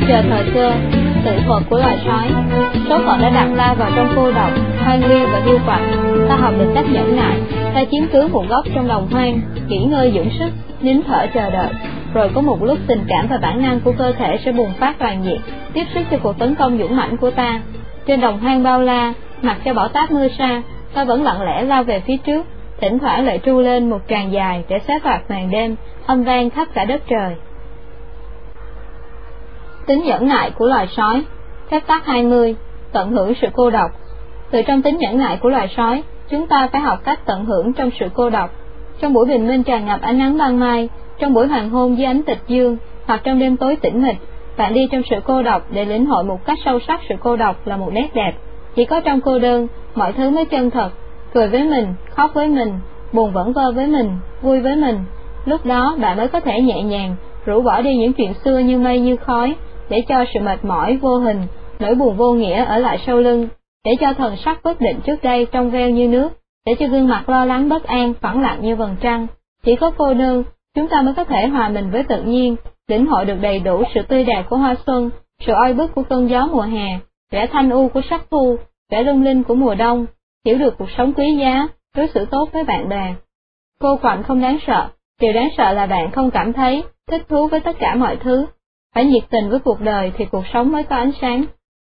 Chờ thời cơ, tự thuật của loài sói. Số phận đã đặt ta vào trong cô độc, hoang liêu và hiu quạnh. Ta học được cách nhẫn nại, ta chiếm cứ một góc trong đồng hoang, nghỉ ngơi dưỡng sức, nín thở chờ đợi. Rồi có một lúc tình cảm và bản năng của cơ thể sẽ bùng phát toàn diện, tiếp sức cho cuộc tấn công dũng mãnh của ta. Trên đồng hoang bao la, mặc cho bão táp mưa sa, ta vẫn lặng lẽ lao về phía trước, thỉnh thoảng lại tru lên một tràng dài để xé toạc màn đêm, âm vang khắp cả đất trời. Tính nhẫn nại của loài sói. Phép tắc 20. Tận hưởng sự cô độc. Từ trong tính nhẫn nại của loài sói, chúng ta phải học cách tận hưởng trong sự cô độc. Trong buổi bình minh tràn ngập ánh nắng ban mai, trong buổi hoàng hôn dưới ánh tịch dương, hoặc trong đêm tối tĩnh mịch, bạn đi trong sự cô độc để lĩnh hội một cách sâu sắc sự cô độc là một nét đẹp. Chỉ có trong cô đơn, mọi thứ mới chân thật. Cười với mình, khóc với mình, buồn vẩn vơ với mình, vui với mình. Lúc đó bạn mới có thể nhẹ nhàng rũ bỏ đi những chuyện xưa như mây như khói, để cho sự mệt mỏi vô hình, nỗi buồn vô nghĩa ở lại sau lưng, để cho thần sắc bất định trước đây trong veo như nước, để cho gương mặt lo lắng bất an phẳng lặng như vầng trăng. Chỉ có cô đơn, chúng ta mới có thể hòa mình với tự nhiên, lĩnh hội được đầy đủ sự tươi đẹp của hoa xuân, sự oi bức của cơn gió mùa hè, vẻ thanh u của sắc thu, vẻ lung linh của mùa đông, hiểu được cuộc sống quý giá, đối xử tốt với bạn bè. Cô quạnh không đáng sợ, điều đáng sợ là bạn không cảm thấy thích thú với tất cả mọi thứ. Phải nhiệt tình với cuộc đời thì cuộc sống mới có ánh sáng.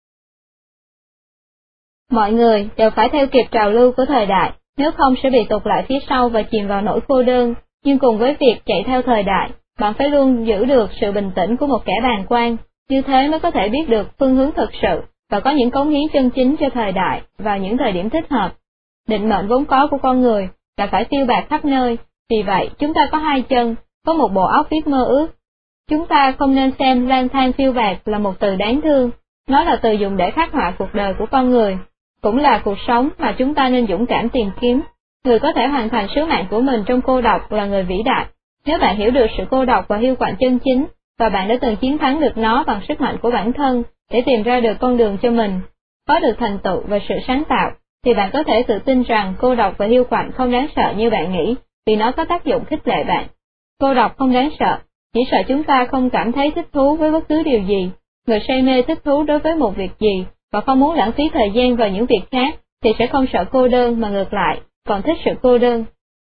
Mọi người đều phải theo kịp trào lưu của thời đại, nếu không sẽ bị tụt lại phía sau và chìm vào nỗi cô đơn. Nhưng cùng với việc chạy theo thời đại, bạn phải luôn giữ được sự bình tĩnh của một kẻ bàng quan, như thế mới có thể biết được phương hướng thực sự và có những cống hiến chân chính cho thời đại vào những thời điểm thích hợp. Định mệnh vốn có của con người là phải tiêu bạc khắp nơi, vì vậy chúng ta có hai chân, có một bộ óc biết mơ ước. Chúng ta không nên xem lang thang phiêu bạt là một từ đáng thương, nó là từ dùng để khắc họa cuộc đời của con người, cũng là cuộc sống mà chúng ta nên dũng cảm tìm kiếm. Người có thể hoàn thành sứ mạng của mình trong cô độc là người vĩ đại. Nếu bạn hiểu được sự cô độc và hiu quạnh chân chính, và bạn đã từng chiến thắng được nó bằng sức mạnh của bản thân để tìm ra được con đường cho mình, có được thành tựu và sự sáng tạo, thì bạn có thể tự tin rằng cô độc và hiu quạnh không đáng sợ như bạn nghĩ, vì nó có tác dụng khích lệ bạn. Cô độc không đáng sợ, chỉ sợ chúng ta không cảm thấy thích thú với bất cứ điều gì. Người say mê thích thú đối với một việc gì, và không muốn lãng phí thời gian vào những việc khác, thì sẽ không sợ cô đơn mà ngược lại, còn thích sự cô đơn.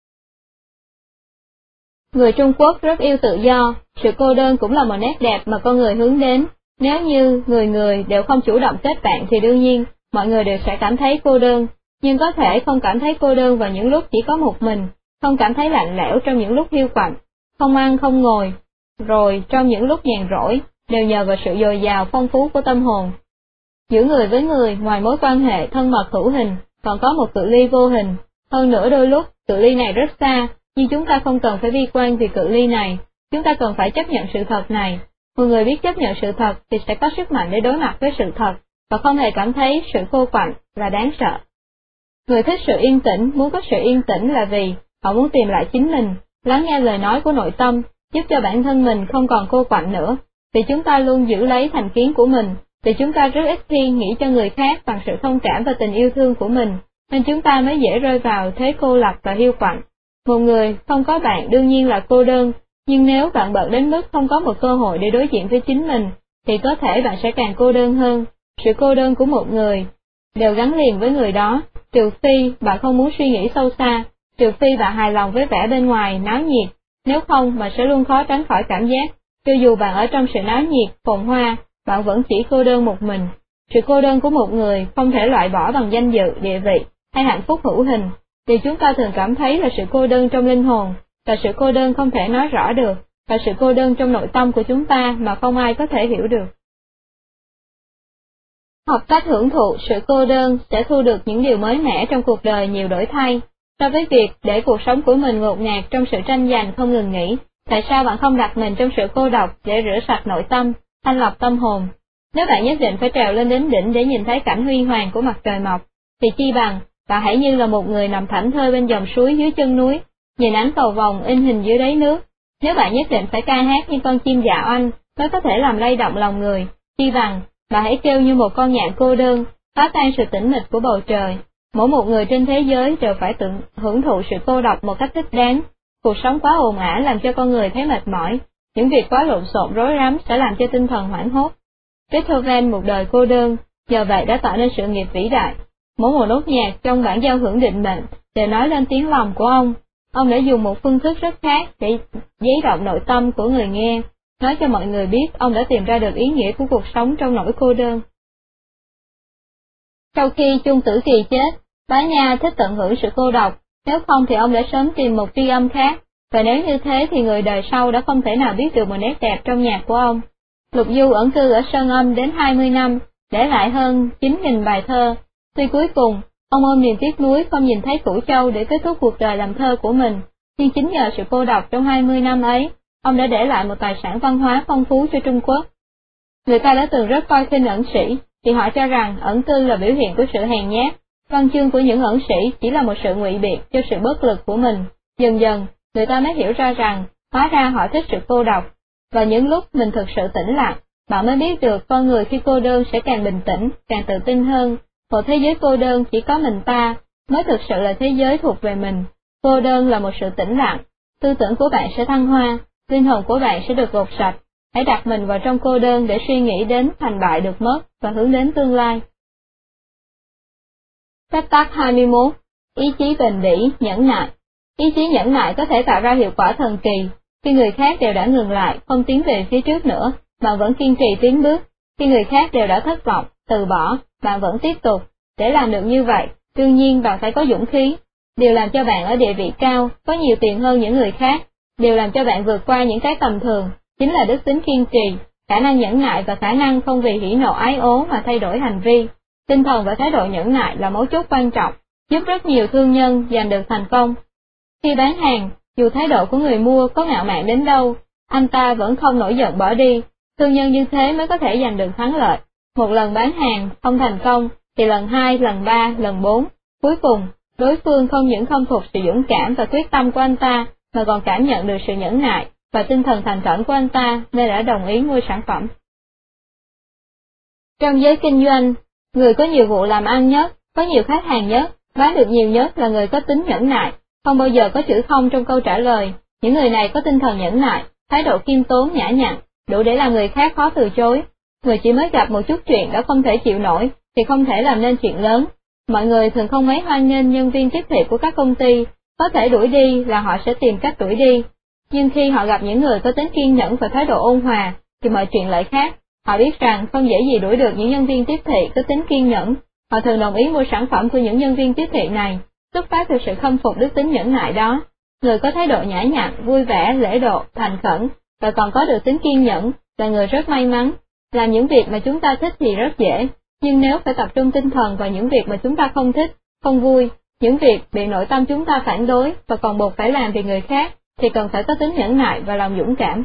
Người Trung Quốc rất yêu tự do, sự cô đơn cũng là một nét đẹp mà con người hướng đến. Nếu như người đều không chủ động kết bạn thì đương nhiên, mọi người đều sẽ cảm thấy cô đơn, nhưng có thể không cảm thấy cô đơn vào những lúc chỉ có một mình, không cảm thấy lạnh lẽo trong những lúc hiu quạnh, không ăn không ngồi, rồi trong những lúc nhàn rỗi, đều nhờ vào sự dồi dào phong phú của tâm hồn. Giữa người với người, ngoài mối quan hệ thân mật hữu hình, còn có một cự ly vô hình. Hơn nữa đôi lúc, cự ly này rất xa, nhưng chúng ta không cần phải bi quan vì cự ly này, chúng ta cần phải chấp nhận sự thật này. Một người biết chấp nhận sự thật thì sẽ có sức mạnh để đối mặt với sự thật, và không hề cảm thấy sự khô quạnh là đáng sợ. Người thích sự yên tĩnh, muốn có sự yên tĩnh là vì họ muốn tìm lại chính mình, lắng nghe lời nói của nội tâm, giúp cho bản thân mình không còn cô quạnh nữa. Vì chúng ta luôn giữ lấy thành kiến của mình, vì chúng ta rất ít khi nghĩ cho người khác bằng sự thông cảm và tình yêu thương của mình, nên chúng ta mới dễ rơi vào thế cô lập và hiu quạnh. Một người không có bạn đương nhiên là cô đơn, nhưng nếu bạn bận đến mức không có một cơ hội để đối diện với chính mình, thì có thể bạn sẽ càng cô đơn hơn. Sự cô đơn của một người đều gắn liền với người đó, trừ phi bạn không muốn suy nghĩ sâu xa, trừ phi bạn hài lòng với vẻ bên ngoài náo nhiệt, nếu không bạn sẽ luôn khó tránh khỏi cảm giác, cho dù bạn ở trong sự náo nhiệt, phồn hoa, bạn vẫn chỉ cô đơn một mình. Sự cô đơn của một người không thể loại bỏ bằng danh dự, địa vị hay hạnh phúc hữu hình. Điều chúng ta thường cảm thấy là sự cô đơn trong linh hồn, là sự cô đơn không thể nói rõ được, là sự cô đơn trong nội tâm của chúng ta mà không ai có thể hiểu được. Học cách hưởng thụ sự cô đơn sẽ thu được những điều mới mẻ trong cuộc đời nhiều đổi thay. So với việc để cuộc sống của mình ngột ngạt trong sự tranh giành không ngừng nghỉ, tại sao bạn không đặt mình trong sự cô độc để rửa sạch nội tâm, thanh lọc tâm hồn? Nếu bạn nhất định phải trèo lên đến đỉnh để nhìn thấy cảnh huy hoàng của mặt trời mọc, thì chi bằng bạn hãy như là một người nằm thảnh thơi bên dòng suối dưới chân núi, nhìn ánh cầu vồng in hình dưới đáy nước. Nếu bạn nhất định phải ca hát như con chim dạ oanh mới có thể làm lay động lòng người, chi bằng bạn hãy kêu như một con nhạn cô đơn, phá tan sự tĩnh mịch của bầu trời. Mỗi một người trên thế giới đều phải tự hưởng thụ sự cô độc một cách thích đáng. Cuộc sống quá ồn ào làm cho con người thấy mệt mỏi, những việc quá lộn xộn rối rắm sẽ làm cho tinh thần hoảng hốt. Beethoven một đời cô đơn, nhờ vậy đã tạo nên sự nghiệp vĩ đại. Mỗi một nốt nhạc trong bản giao hưởng định mệnh đều nói lên tiếng lòng của ông. Ông đã dùng một phương thức rất khác để giấy động nội tâm của người nghe, nói cho mọi người biết ông đã tìm ra được ý nghĩa của cuộc sống trong nỗi cô đơn. Sau khi Chung Tử Kỳ chết, Bá Nha thích tận hưởng sự cô độc, nếu không thì ông đã sớm tìm một tri âm khác, và nếu như thế thì người đời sau đã không thể nào biết được một nét đẹp trong nhạc của ông. Lục Du ẩn cư ở Sơn Âm đến 20 năm, để lại hơn 9.000 bài thơ. Tuy cuối cùng, ông ôm niềm tiếc nuối không nhìn thấy Cửu Châu để kết thúc cuộc đời làm thơ của mình, nhưng chính nhờ sự cô độc trong 20 năm ấy, ông đã để lại một tài sản văn hóa phong phú cho Trung Quốc. Người ta đã từng rất coi khinh ẩn sĩ, thì họ cho rằng ẩn cư là biểu hiện của sự hèn nhát. Văn chương của những ẩn sĩ chỉ là một sự ngụy biện cho sự bất lực của mình. Dần dần, người ta mới hiểu ra rằng, hóa ra họ thích sự cô độc. Và những lúc mình thực sự tĩnh lặng, bạn mới biết được con người khi cô đơn sẽ càng bình tĩnh, càng tự tin hơn. Một thế giới cô đơn chỉ có mình ta, mới thực sự là thế giới thuộc về mình. Cô đơn là một sự tĩnh lặng, tư tưởng của bạn sẽ thăng hoa, linh hồn của bạn sẽ được gột sạch. Hãy đặt mình vào trong cô đơn để suy nghĩ đến thành bại được mất và hướng đến tương lai. Phép tắc 21. Ý chí bền bỉ, nhẫn nại. Ý chí nhẫn nại có thể tạo ra hiệu quả thần kỳ. Khi người khác đều đã ngừng lại, không tiến về phía trước nữa, bạn vẫn kiên trì tiến bước. Khi người khác đều đã thất vọng, từ bỏ, bạn vẫn tiếp tục. Để làm được như vậy, đương nhiên bạn phải có dũng khí. Điều làm cho bạn ở địa vị cao, có nhiều tiền hơn những người khác, điều làm cho bạn vượt qua những cái tầm thường, chính là đức tính kiên trì, khả năng nhẫn nại và khả năng không vì hỉ nộ ái ố mà thay đổi hành vi. Tinh thần và thái độ nhẫn nại là mấu chốt quan trọng, giúp rất nhiều thương nhân giành được thành công. Khi bán hàng, dù thái độ của người mua có ngạo mạn đến đâu, anh ta vẫn không nổi giận bỏ đi. Thương nhân như thế mới có thể giành được thắng lợi. Một lần bán hàng không thành công, thì lần 2, lần 3, lần 4. Cuối cùng, đối phương không những không thuộc sự dũng cảm và quyết tâm của anh ta, mà còn cảm nhận được sự nhẫn nại và tinh thần thành khẩn của anh ta nên đã đồng ý mua sản phẩm. Trong giới kinh doanh, người có nhiều vụ làm ăn nhất, có nhiều khách hàng nhất, bán được nhiều nhất là người có tính nhẫn nại, không bao giờ có chữ không trong câu trả lời. Những người này có tinh thần nhẫn nại, thái độ khiêm tốn nhã nhặn, đủ để làm người khác khó từ chối. Người chỉ mới gặp một chút chuyện đã không thể chịu nổi, thì không thể làm nên chuyện lớn. Mọi người thường không mấy hoan nghênh nhân viên tiếp thị của các công ty, có thể đuổi đi là họ sẽ tìm cách đuổi đi. Nhưng khi họ gặp những người có tính kiên nhẫn và thái độ ôn hòa, thì mọi chuyện lại khác. Họ biết rằng không dễ gì đuổi được những nhân viên tiếp thị có tính kiên nhẫn. Họ thường đồng ý mua sản phẩm của những nhân viên tiếp thị này, xuất phát từ sự khâm phục đức tính nhẫn nại đó. Người có thái độ nhã nhặn, vui vẻ, lễ độ, thành khẩn, và còn có được tính kiên nhẫn, là người rất may mắn. Làm những việc mà chúng ta thích thì rất dễ, nhưng nếu phải tập trung tinh thần vào những việc mà chúng ta không thích, không vui, những việc bị nội tâm chúng ta phản đối và còn buộc phải làm vì người khác, thì cần phải có tính nhẫn nại và lòng dũng cảm.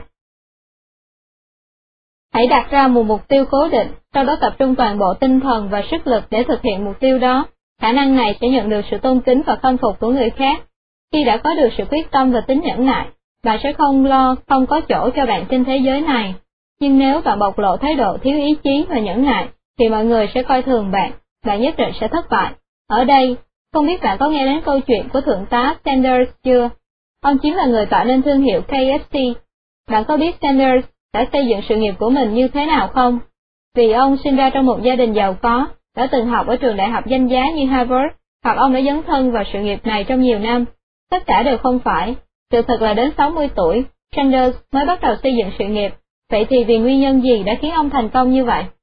Hãy đặt ra một mục tiêu cố định, sau đó tập trung toàn bộ tinh thần và sức lực để thực hiện mục tiêu đó. Khả năng này sẽ nhận được sự tôn kính và khâm phục của người khác. Khi đã có được sự quyết tâm và tính nhẫn nại, bạn sẽ không lo không có chỗ cho bạn trên thế giới này. Nhưng nếu bạn bộc lộ thái độ thiếu ý chí và nhẫn nại, thì mọi người sẽ coi thường bạn, bạn nhất định sẽ thất bại. Ở đây, không biết bạn có nghe đến câu chuyện của Thượng tá Sanders chưa? Ông chính là người tạo nên thương hiệu KFC. Bạn có biết Sanders đã xây dựng sự nghiệp của mình như thế nào không? Vì ông sinh ra trong một gia đình giàu có, đã từng học ở trường đại học danh giá như Harvard, hoặc ông đã dấn thân vào sự nghiệp này trong nhiều năm. Tất cả đều không phải. Sự thật là đến 60 tuổi, Sanders mới bắt đầu xây dựng sự nghiệp. Vậy thì vì nguyên nhân gì đã khiến ông thành công như vậy?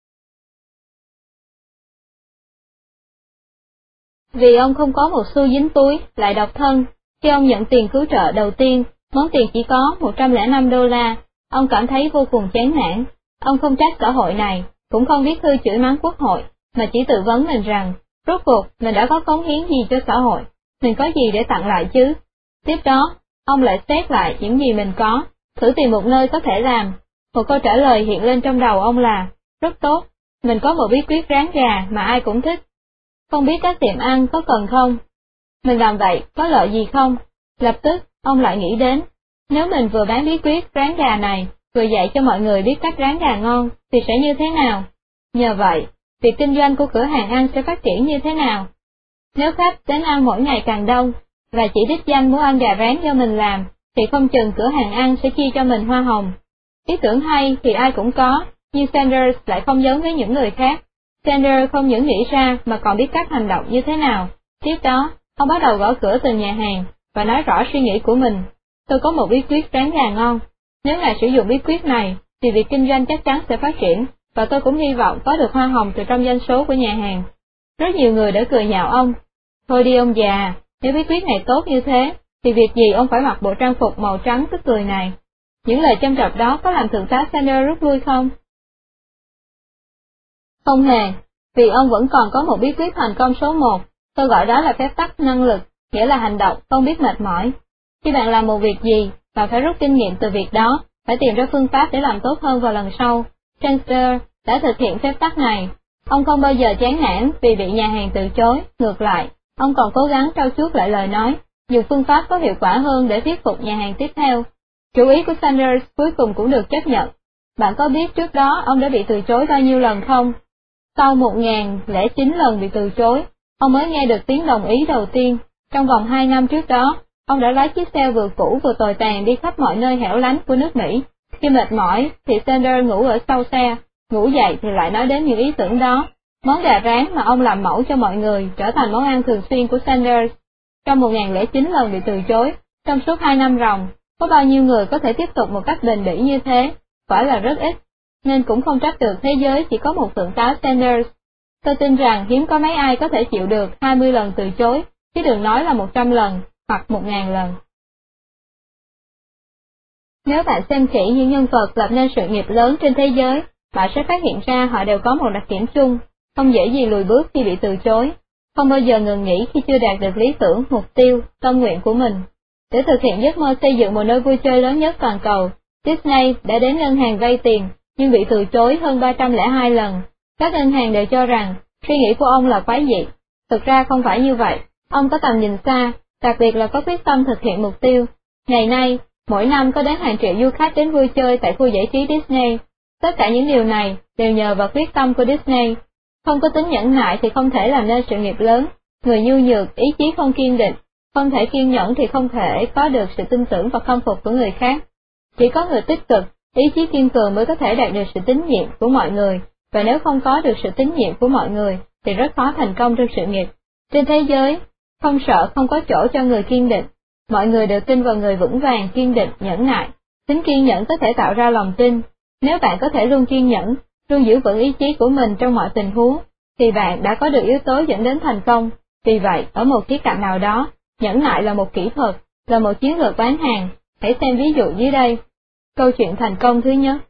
Vì ông không có một xu dính túi, lại độc thân. Khi ông nhận tiền cứu trợ đầu tiên, món tiền chỉ có $105, ông cảm thấy vô cùng chán nản. Ông không trách xã hội này, cũng không biết thư chửi mắng quốc hội, mà chỉ tự vấn mình rằng, rốt cuộc mình đã có cống hiến gì cho xã hội, mình có gì để tặng lại chứ. Tiếp đó, ông lại xét lại những gì mình có, thử tìm một nơi có thể làm. Một câu trả lời hiện lên trong đầu ông là, rất tốt, mình có một bí quyết rán gà mà ai cũng thích. Không biết các tiệm ăn có cần không? Mình làm vậy có lợi gì không? Lập tức, ông lại nghĩ đến, nếu mình vừa bán bí quyết rán gà này, vừa dạy cho mọi người biết cách rán gà ngon, thì sẽ như thế nào? Nhờ vậy, việc kinh doanh của cửa hàng ăn sẽ phát triển như thế nào? Nếu khách đến ăn mỗi ngày càng đông, và chỉ đích danh muốn ăn gà rán do mình làm, thì không chừng cửa hàng ăn sẽ chia cho mình hoa hồng. Ý tưởng hay thì ai cũng có, Nhưng Sanders lại không giống với những người khác. Sanders không những nghĩ ra mà còn biết cách hành động như thế nào. Tiếp đó, ông bắt đầu gõ cửa từng nhà hàng và nói rõ suy nghĩ của mình. Tôi có một bí quyết rán gà ngon. Nếu ngài sử dụng bí quyết này, thì việc kinh doanh chắc chắn sẽ phát triển, và tôi cũng hy vọng có được hoa hồng từ trong doanh số của nhà hàng. Rất nhiều người đã cười nhạo ông. Thôi đi ông già, nếu bí quyết này tốt như thế, thì việc gì ông phải mặc bộ trang phục màu trắng tức cười này? Những lời châm chọc đó có làm thượng tá Sanders rút lui không? Không hề, vì ông vẫn còn có một bí quyết thành công số 1, tôi gọi đó là phép tắc năng lực, nghĩa là hành động không biết mệt mỏi. Khi bạn làm một việc gì, bạn phải rút kinh nghiệm từ việc đó, phải tìm ra phương pháp để làm tốt hơn vào lần sau. Sanders đã thực hiện phép tắc này. Ông không bao giờ chán nản vì bị nhà hàng từ chối, ngược lại, ông còn cố gắng trau chuốt lại lời nói, dùng phương pháp có hiệu quả hơn để thuyết phục nhà hàng tiếp theo. Chủ ý của Sanders cuối cùng cũng được chấp nhận. Bạn có biết trước đó ông đã bị từ chối bao nhiêu lần không? Sau 1009 lần bị từ chối, ông mới nghe được tiếng đồng ý đầu tiên. Trong vòng 2 năm trước đó, ông đã lái chiếc xe vừa cũ vừa tồi tàn đi khắp mọi nơi hẻo lánh của nước Mỹ. Khi mệt mỏi thì Sanders ngủ ở sau xe, ngủ dậy thì lại nói đến những ý tưởng đó. Món gà rán mà ông làm mẫu cho mọi người trở thành món ăn thường xuyên của Sanders. Trong 1009 lần bị từ chối, trong suốt 2 năm ròng, có bao nhiêu người có thể tiếp tục một cách bền bỉ như thế? Quả là rất ít, nên cũng không trách được thế giới chỉ có một thượng tá Sanders. Tôi tin rằng hiếm có mấy ai có thể chịu được 20 lần từ chối, chứ đừng nói là 100 lần, hoặc 1000 lần. Nếu bạn xem kỹ những nhân vật lập nên sự nghiệp lớn trên thế giới, bạn sẽ phát hiện ra họ đều có một đặc điểm chung, không dễ gì lùi bước khi bị từ chối, không bao giờ ngừng nghỉ khi chưa đạt được lý tưởng, mục tiêu, tâm nguyện của mình. Để thực hiện giấc mơ xây dựng một nơi vui chơi lớn nhất toàn cầu, Disney đã đến ngân hàng vay tiền, nhưng bị từ chối hơn 302 lần. Các ngân hàng đều cho rằng, suy nghĩ của ông là quái dị. Thực ra không phải như vậy, ông có tầm nhìn xa, đặc biệt là có quyết tâm thực hiện mục tiêu. Ngày nay, mỗi năm có đến hàng triệu du khách đến vui chơi tại khu giải trí Disney. Tất cả những điều này đều nhờ vào quyết tâm của Disney. Không có tính nhẫn nại thì không thể làm nên sự nghiệp lớn. Người nhu nhược, ý chí không kiên định, không thể kiên nhẫn thì không thể có được sự tin tưởng và khâm phục của người khác. Chỉ có người tích cực, ý chí kiên cường mới có thể đạt được sự tín nhiệm của mọi người, và nếu không có được sự tín nhiệm của mọi người, thì rất khó thành công trong sự nghiệp. Trên thế giới, không sợ không có chỗ cho người kiên định. Mọi người đều tin vào người vững vàng, kiên định, nhẫn nại. Tính kiên nhẫn có thể tạo ra lòng tin. Nếu bạn có thể luôn kiên nhẫn, luôn giữ vững ý chí của mình trong mọi tình huống, thì bạn đã có được yếu tố dẫn đến thành công. Vì vậy, ở một khía cạnh nào đó, nhẫn nại là một kỹ thuật, là một chiến lược bán hàng. Hãy xem ví dụ dưới đây. Câu chuyện thành công thứ nhất.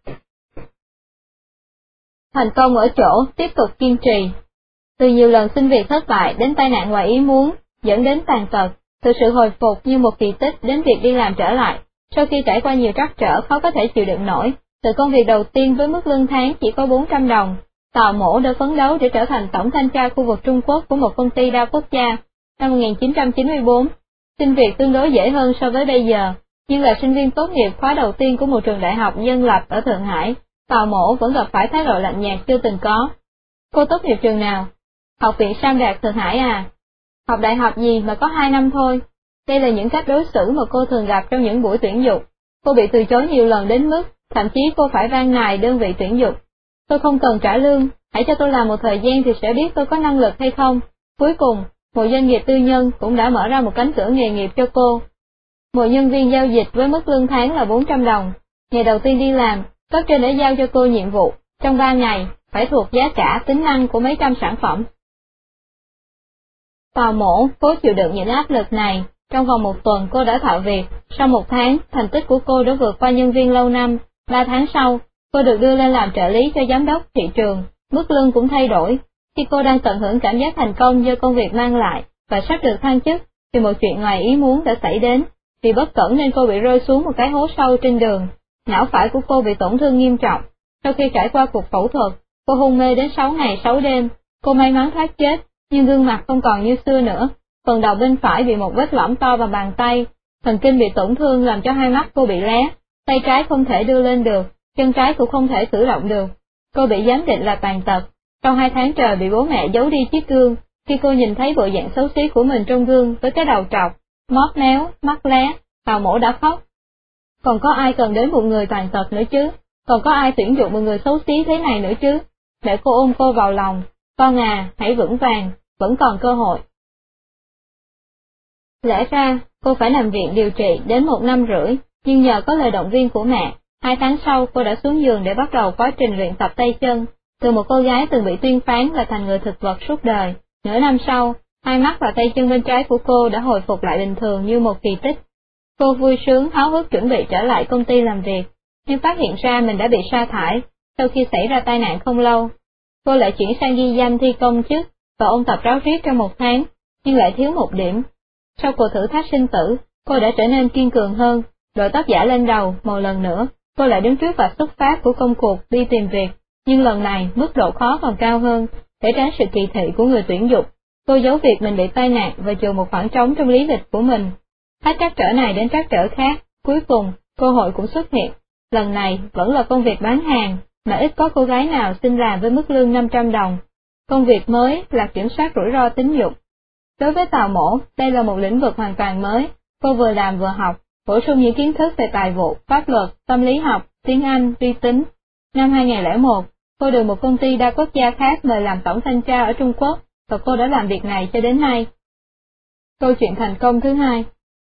Thành công ở chỗ tiếp tục kiên trì. Từ nhiều lần xin việc thất bại đến tai nạn ngoài ý muốn, dẫn đến tàn tật, từ sự hồi phục như một kỳ tích đến việc đi làm trở lại, sau khi trải qua nhiều trắc trở khó có thể chịu đựng nổi, từ công việc đầu tiên với mức lương tháng chỉ có 400 đồng, Tào Mổ đã phấn đấu để trở thành tổng thanh tra khu vực Trung Quốc của một công ty đa quốc gia. Năm 1994, xin việc tương đối dễ hơn so với bây giờ, nhưng là sinh viên tốt nghiệp khóa đầu tiên của một trường đại học dân lập ở Thượng Hải, Tào Mổ vẫn gặp phải thái độ lạnh nhạt chưa từng có. Cô tốt nghiệp trường nào? Học viện Sam Đạt Thượng Hải à? Học đại học gì mà có 2 năm thôi? Đây là những cách đối xử mà cô thường gặp trong những buổi tuyển dụng. Cô bị từ chối nhiều lần đến mức, thậm chí cô phải van nài đơn vị tuyển dụng. Tôi không cần trả lương, hãy cho tôi làm một thời gian thì sẽ biết tôi có năng lực hay không. Cuối cùng, một doanh nghiệp tư nhân cũng đã mở ra một cánh cửa nghề nghiệp cho cô. Một nhân viên giao dịch với mức lương tháng là 400 đồng. Ngày đầu tiên đi làm, cấp trên đã giao cho cô nhiệm vụ, trong 3 ngày, phải thuộc giá cả tính năng của mấy trăm sản phẩm. Tào Mổ cố chịu đựng những áp lực này, trong vòng 1 tuần cô đã thạo việc, sau 1 tháng, thành tích của cô đã vượt qua nhân viên lâu năm, 3 tháng sau, cô được đưa lên làm trợ lý cho giám đốc thị trường, mức lương cũng thay đổi. Khi cô đang tận hưởng cảm giác thành công do công việc mang lại, và sắp được thăng chức, thì một chuyện ngoài ý muốn đã xảy đến, vì bất cẩn nên cô bị rơi xuống một cái hố sâu trên đường, não phải của cô bị tổn thương nghiêm trọng. Sau khi trải qua cuộc phẫu thuật, cô hôn mê đến 6 ngày 6 đêm, cô may mắn thoát chết, nhưng gương mặt không còn như xưa nữa, phần đầu bên phải bị một vết lõm to vào bàn tay, thần kinh bị tổn thương làm cho hai mắt cô bị lé, tay trái không thể đưa lên được, chân trái cũng không thể cử động được. Cô bị giám định là tàn tật. Trong 2 tháng trời bị bố mẹ giấu đi chiếc gương, khi cô nhìn thấy bộ dạng xấu xí của mình trong gương với cái đầu trọc, móp méo, mắt lé, Tào Mổ đã khóc. Còn có ai cần đến một người tàn tật nữa chứ? Còn có ai tuyển dụng một người xấu xí thế này nữa chứ? Để cô ôm cô vào lòng. Con à, hãy vững vàng, vẫn còn cơ hội. Lẽ ra, cô phải nằm viện điều trị đến 1 năm rưỡi, nhưng nhờ có lời động viên của mẹ, 2 tháng sau cô đã xuống giường để bắt đầu quá trình luyện tập tay chân. Từ một cô gái từng bị tuyên phán là thành người thực vật suốt đời, nửa năm sau, hai mắt và tay chân bên trái của cô đã hồi phục lại bình thường như một kỳ tích. Cô vui sướng háo hức chuẩn bị trở lại công ty làm việc, nhưng phát hiện ra mình đã bị sa thải sau khi xảy ra tai nạn không lâu. Cô lại chuyển sang ghi danh thi công chức và ôn tập ráo riết trong 1 tháng, nhưng lại thiếu 1 điểm. Sau cuộc thử thách sinh tử, cô đã trở nên kiên cường hơn, đội tóc giả lên đầu một lần nữa, cô lại đứng trước vạch xuất phát của công cuộc đi tìm việc, nhưng lần này mức độ khó còn cao hơn, để tránh sự kỳ thị của người tuyển dụng. Cô giấu việc mình bị tai nạn và chừa một khoảng trống trong lý lịch của mình. Hết trắc trở này đến trắc trở khác, cuối cùng, cơ hội cũng xuất hiện. Lần này vẫn là công việc bán hàng, mà ít có cô gái nào xin làm với mức lương 500 đồng. Công việc mới là kiểm soát rủi ro tín dụng. Đối với Tào Mổ, đây là một lĩnh vực hoàn toàn mới, cô vừa làm vừa học, bổ sung những kiến thức về tài vụ, pháp luật, tâm lý học, tiếng Anh, vi tính. Năm 2001, cô được một công ty đa quốc gia khác mời làm tổng thanh tra ở Trung Quốc, và cô đã làm việc này cho đến nay. Câu chuyện thành công thứ 2.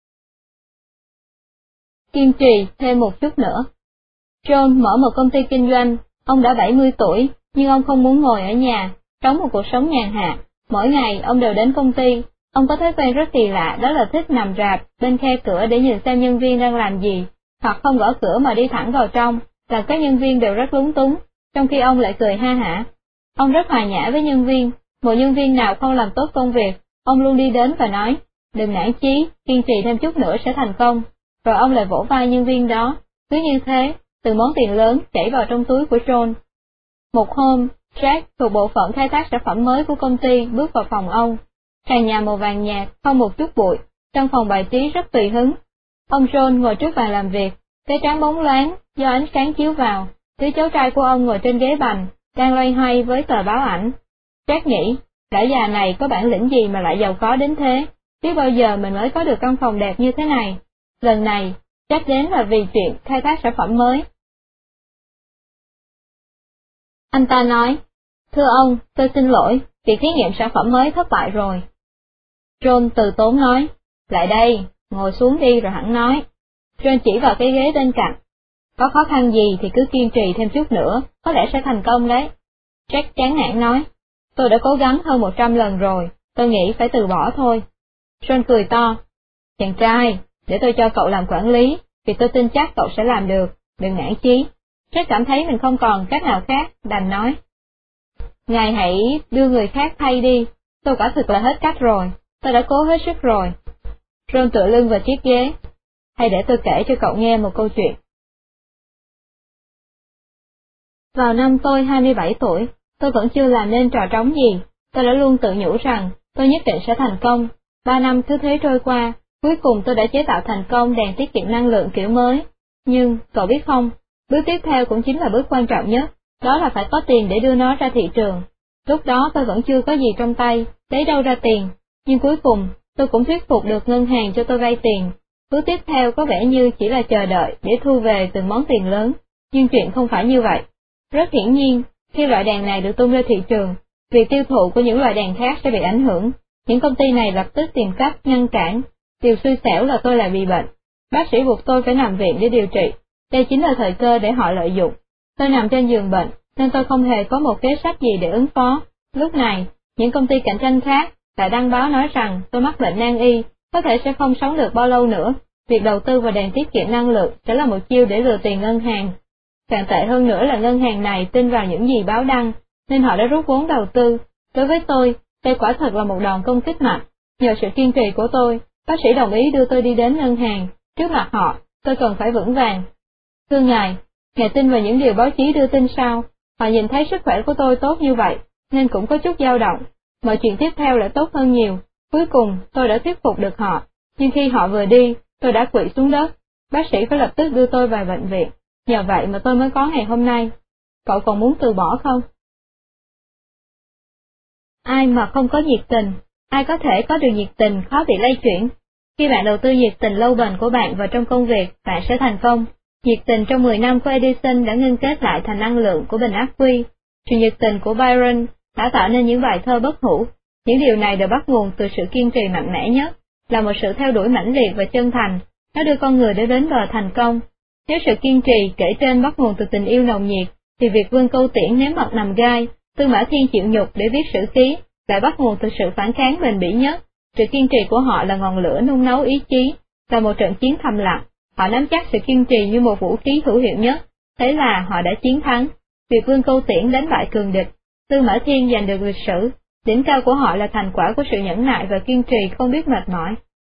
Kiên trì thêm một chút nữa. John mở một công ty kinh doanh, ông đã 70 tuổi, nhưng ông không muốn ngồi ở nhà, sống một cuộc sống nhàn hạ. Mỗi ngày ông đều đến công ty, ông có thói quen rất kỳ lạ, đó là thích nằm rạp bên khe cửa để nhìn xem nhân viên đang làm gì, hoặc không gõ cửa mà đi thẳng vào trong, làm các nhân viên đều rất lúng túng, trong khi ông lại cười ha hả. Ông rất hòa nhã với nhân viên, một nhân viên nào không làm tốt công việc, ông luôn đi đến và nói, đừng nản chí, kiên trì thêm chút nữa sẽ thành công, rồi ông lại vỗ vai nhân viên đó, cứ như thế, từng món tiền lớn chảy vào trong túi của John. Một hôm, Jack thuộc bộ phận khai thác sản phẩm mới của công ty bước vào phòng ông. Sàn nhà màu vàng nhạt, không một chút bụi, trong phòng bài trí rất tùy hứng. Ông John ngồi trước bàn làm việc, cái trán bóng loáng do ánh sáng chiếu vào, đứa cháu trai của ông ngồi trên ghế bành, đang loay hoay với tờ báo ảnh. Jack nghĩ, lão già này có bản lĩnh gì mà lại giàu có đến thế, biết bao giờ mình mới có được căn phòng đẹp như thế này. Lần này, Jack đến là vì chuyện khai thác sản phẩm mới. Anh ta nói, thưa ông, tôi xin lỗi, việc thí nghiệm sản phẩm mới thất bại rồi. John từ tốn nói, lại đây, ngồi xuống đi rồi hẳn nói. John chỉ vào cái ghế bên cạnh. Có khó khăn gì thì cứ kiên trì thêm chút nữa, có lẽ sẽ thành công đấy. Jack chán nản nói, tôi đã cố gắng hơn 100 lần rồi, tôi nghĩ phải từ bỏ thôi. John cười to, chàng trai, để tôi cho cậu làm quản lý, vì tôi tin chắc cậu sẽ làm được, đừng nản chí. Jack cảm thấy mình không còn cách nào khác, đành nói. Ngài hãy đưa người khác thay đi, tôi quả thực là hết cách rồi, tôi đã cố hết sức rồi. John tựa lưng vào chiếc ghế. Hay để tôi kể cho cậu nghe một câu chuyện. Vào năm tôi 27 tuổi, tôi vẫn chưa làm nên trò trống gì, tôi đã luôn tự nhủ rằng tôi nhất định sẽ thành công. 3 năm cứ thế trôi qua, cuối cùng tôi đã chế tạo thành công đèn tiết kiệm năng lượng kiểu mới. Nhưng, cậu biết không, bước tiếp theo cũng chính là bước quan trọng nhất, đó là phải có tiền để đưa nó ra thị trường. Lúc đó tôi vẫn chưa có gì trong tay, lấy đâu ra tiền, nhưng cuối cùng, tôi cũng thuyết phục được ngân hàng cho tôi vay tiền. Bước tiếp theo có vẻ như chỉ là chờ đợi để thu về từng món tiền lớn, nhưng chuyện không phải như vậy. Rất hiển nhiên, khi loại đèn này được tung ra thị trường, việc tiêu thụ của những loại đèn khác sẽ bị ảnh hưởng, những công ty này lập tức tìm cách ngăn cản. Điều xui xẻo là tôi lại bị bệnh. Bác sĩ buộc tôi phải nằm viện để điều trị, đây chính là thời cơ để họ lợi dụng. Tôi nằm trên giường bệnh, nên tôi không hề có một kế sách gì để ứng phó. Lúc này, những công ty cạnh tranh khác lại đăng báo nói rằng tôi mắc bệnh nan y, có thể sẽ không sống được bao lâu nữa. Việc đầu tư vào đèn tiết kiệm năng lượng sẽ là một chiêu để lừa tiền ngân hàng. Càng tệ hơn nữa là ngân hàng này tin vào những gì báo đăng, nên họ đã rút vốn đầu tư. Đối với tôi, đây quả thật là một đòn công kích mạnh. Nhờ sự kiên trì của tôi, bác sĩ đồng ý đưa tôi đi đến ngân hàng. Trước mặt họ, tôi cần phải vững vàng. Thưa ngài tin vào những điều báo chí đưa tin sao? Họ nhìn thấy sức khỏe của tôi tốt như vậy, nên cũng có chút dao động. Mọi chuyện tiếp theo lại tốt hơn nhiều. Cuối cùng, tôi đã thuyết phục được họ. Nhưng khi họ vừa đi, tôi đã quỵ xuống đất. Bác sĩ phải lập tức đưa tôi vào bệnh viện. Nhờ vậy mà tôi mới có ngày hôm nay. Cậu còn muốn từ bỏ không? Ai mà không có nhiệt tình? Ai có thể có được nhiệt tình khó bị lay chuyển? Khi bạn đầu tư nhiệt tình lâu bền của bạn vào trong công việc, bạn sẽ thành công. Nhiệt tình trong 10 năm của Edison đã ngưng kết lại thành năng lượng của bình ắc quy. Sự nhiệt tình của Byron đã tạo nên những bài thơ bất hủ. Những điều này đều bắt nguồn từ sự kiên trì mạnh mẽ nhất, là một sự theo đuổi mãnh liệt và chân thành. Nó đưa con người đến bờ thành công. Nếu sự kiên trì kể trên bắt nguồn từ tình yêu nồng nhiệt, thì việc Vương Câu Tiễn nếm mật nằm gai, Tư Mã Thiên chịu nhục để viết sử ký, lại bắt nguồn từ sự phản kháng bền bỉ nhất. Sự kiên trì của họ là ngọn lửa nung nấu ý chí, là một trận chiến thầm lặng. Họ nắm chắc sự kiên trì như một vũ khí hữu hiệu nhất, thế là họ đã chiến thắng. Việc Vương Câu Tiễn đánh bại cường địch, Tư Mã Thiên giành được lịch sử, đỉnh cao của họ là thành quả của sự nhẫn nại và kiên trì không biết mệt mỏi.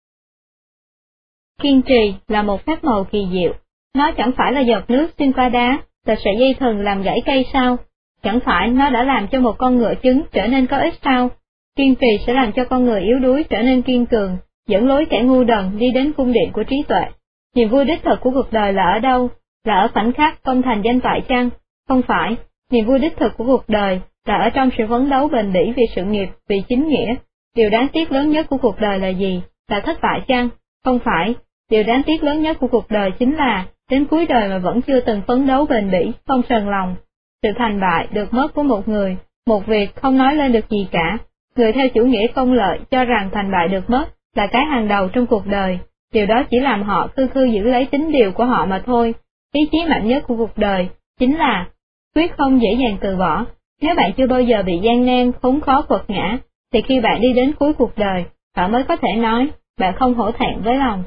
Kiên trì là một phép màu kỳ diệu, nó chẳng phải là giọt nước xuyên qua đá, là sợi dây thừng làm gãy cây sao? Chẳng phải nó đã làm cho một con ngựa trứng trở nên có ích sao? Kiên trì sẽ làm cho con người yếu đuối trở nên kiên cường, dẫn lối kẻ ngu đần đi đến cung điện của trí tuệ. Niềm vui đích thực của cuộc đời là ở đâu? Là ở khoảnh khắc công thành danh toại chăng? Không phải, niềm vui đích thực của cuộc đời là ở trong sự phấn đấu bền bỉ vì sự nghiệp, vì chính nghĩa. Điều đáng tiếc lớn nhất của cuộc đời là gì? Là thất bại chăng? Không phải, điều đáng tiếc lớn nhất của cuộc đời chính là đến cuối đời mà vẫn chưa từng phấn đấu bền bỉ, không sờn lòng. Sự thành bại, được mất của một người, một việc không nói lên được gì cả. Người theo chủ nghĩa công lợi cho rằng thành bại được mất là cái hàng đầu trong cuộc đời. Điều đó chỉ làm họ khư giữ lấy tính điều của họ mà thôi. Ý chí mạnh nhất của cuộc đời chính là quyết không dễ dàng từ bỏ. Nếu bạn chưa bao giờ bị gian nan, khốn khó quật ngã, thì khi bạn đi đến cuối cuộc đời, bạn mới có thể nói, bạn không hổ thẹn với lòng.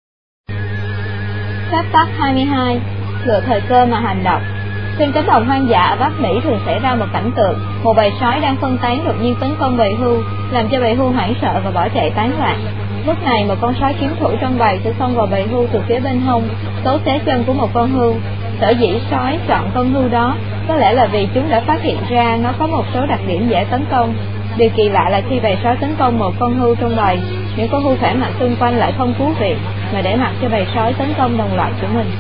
Phép tắc 22. Lựa thời cơ mà hành động. Trên cánh đồng hoang dã ở Bắc Mỹ thường xảy ra một cảnh tượng, một bầy sói đang phân tán đột nhiên tấn công bầy hươu, làm cho bầy hươu hoảng sợ và bỏ chạy tán loạn. Lúc này một con sói kiếm thủ trong bầy sẽ xông vào bầy hươu từ phía bên hông, tấu xé chân của một con hươu. Sở dĩ sói chọn con hươu đó, có lẽ là vì chúng đã phát hiện ra nó có một số đặc điểm dễ tấn công. Điều kỳ lạ là khi bầy sói tấn công một con hươu trong bầy, những con hươu khỏe mạnh xung quanh lại không cứu viện, mà để mặc cho bầy sói tấn công đồng loại của mình.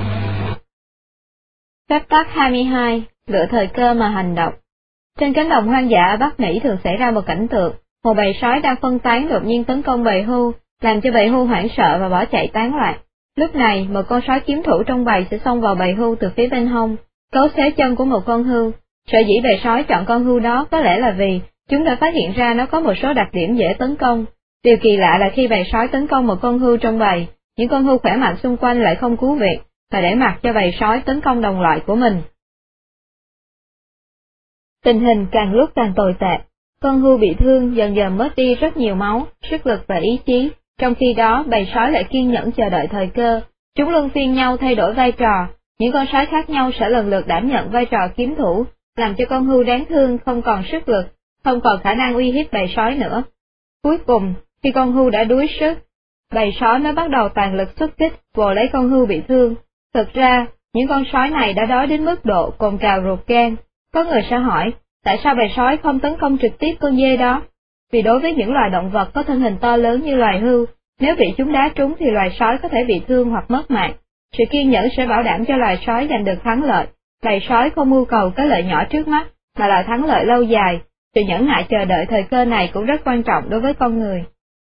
Phép tắc 22. Lựa thời cơ mà hành động. Trên cánh đồng hoang dã ở Bắc Mỹ thường xảy ra một cảnh tượng, một bầy sói đang phân tán đột nhiên tấn công bầy hươu, làm cho bầy hươu hoảng sợ và bỏ chạy tán loạn. Lúc này, một con sói kiếm thủ trong bầy sẽ xông vào bầy hươu từ phía bên hông, cấu xé chân của một con hươu. Sở dĩ bầy sói chọn con hươu đó có lẽ là vì chúng đã phát hiện ra nó có một số đặc điểm dễ tấn công. Điều kỳ lạ là khi bầy sói tấn công một con hươu trong bầy, những con hươu khỏe mạnh xung quanh lại không cứu viện, và để mặc cho bầy sói tấn công đồng loại của mình. Tình hình càng lúc càng tồi tệ, con hươu bị thương dần dần mất đi rất nhiều máu, sức lực và ý chí, trong khi đó bầy sói lại kiên nhẫn chờ đợi thời cơ. Chúng luân phiên nhau thay đổi vai trò, những con sói khác nhau sẽ lần lượt đảm nhận vai trò kiếm thủ, làm cho con hươu đáng thương không còn sức lực, không còn khả năng uy hiếp bầy sói nữa. Cuối cùng, khi con hươu đã đuối sức, bầy sói mới bắt đầu toàn lực xuất kích, vồ lấy con hươu bị thương. Thực ra, những con sói này đã đói đến mức độ cồn cào ruột gan. Có người sẽ hỏi, tại sao bầy sói không tấn công trực tiếp con dê đó? Vì đối với những loài động vật có thân hình to lớn như loài hươu, nếu bị chúng đá trúng thì loài sói có thể bị thương hoặc mất mạng. Sự kiên nhẫn sẽ bảo đảm cho loài sói giành được thắng lợi. Bầy sói không mưu cầu cái lợi nhỏ trước mắt, mà là thắng lợi lâu dài. Sự nhẫn nại chờ đợi thời cơ này cũng rất quan trọng đối với con người.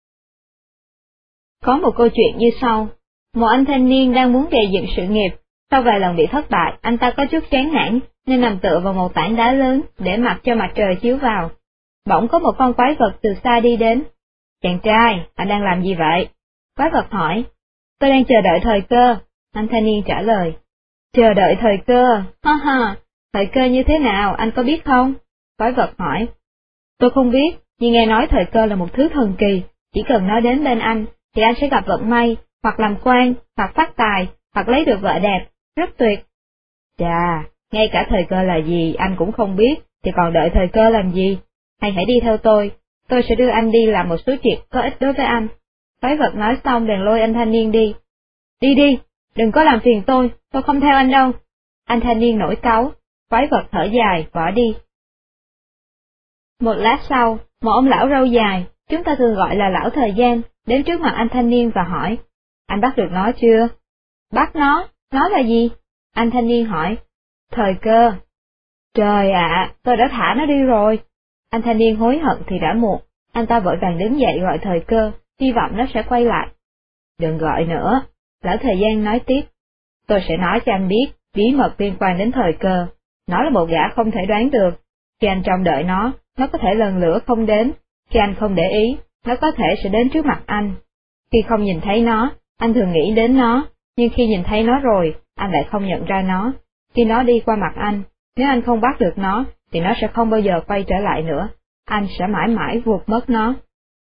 Có một câu chuyện như sau. Một anh thanh niên đang muốn gây dựng sự nghiệp, sau vài lần bị thất bại, anh ta có chút chán nản, nên nằm tựa vào một tảng đá lớn, để mặc cho mặt trời chiếu vào. Bỗng có một con quái vật từ xa đi đến. Chàng trai, anh đang làm gì vậy? Quái vật hỏi. Tôi đang chờ đợi thời cơ, anh thanh niên trả lời. Chờ đợi thời cơ, ha ha, thời cơ như thế nào, anh có biết không? Quái vật hỏi. Tôi không biết, nhưng nghe nói thời cơ là một thứ thần kỳ, chỉ cần nó đến bên anh, thì anh sẽ gặp vận may, hoặc làm quan, hoặc phát tài, hoặc lấy được vợ đẹp, rất tuyệt. Chà, ngay cả thời cơ là gì anh cũng không biết, thì còn đợi thời cơ làm gì? Hay hãy đi theo tôi sẽ đưa anh đi làm một số chuyện có ích đối với anh. Quái vật nói xong bèn lôi anh thanh niên đi. Đi, đừng có làm phiền tôi không theo anh đâu. Anh thanh niên nổi cáu, quái vật thở dài, bỏ đi. Một lát sau, một ông lão râu dài, chúng ta thường gọi là lão thời gian, đến trước mặt anh thanh niên và hỏi, anh bắt được nó chưa? Bắt nó là gì? Anh thanh niên hỏi, thời cơ. Trời ạ, tôi đã thả nó đi rồi. Anh thanh niên hối hận thì đã muộn, anh ta vội vàng đứng dậy gọi thời cơ, hy vọng nó sẽ quay lại. Đừng gọi nữa, lão thời gian nói tiếp. Tôi sẽ nói cho anh biết bí mật liên quan đến thời cơ. Nó là một gã không thể đoán được. Khi anh trông đợi nó có thể lần lữa không đến. Khi anh không để ý, nó có thể sẽ đến trước mặt anh. Khi không nhìn thấy nó, anh thường nghĩ đến nó, nhưng khi nhìn thấy nó rồi, anh lại không nhận ra nó. Khi nó đi qua mặt anh, nếu anh không bắt được nó, thì nó sẽ không bao giờ quay trở lại nữa. Anh sẽ mãi mãi vụt mất nó.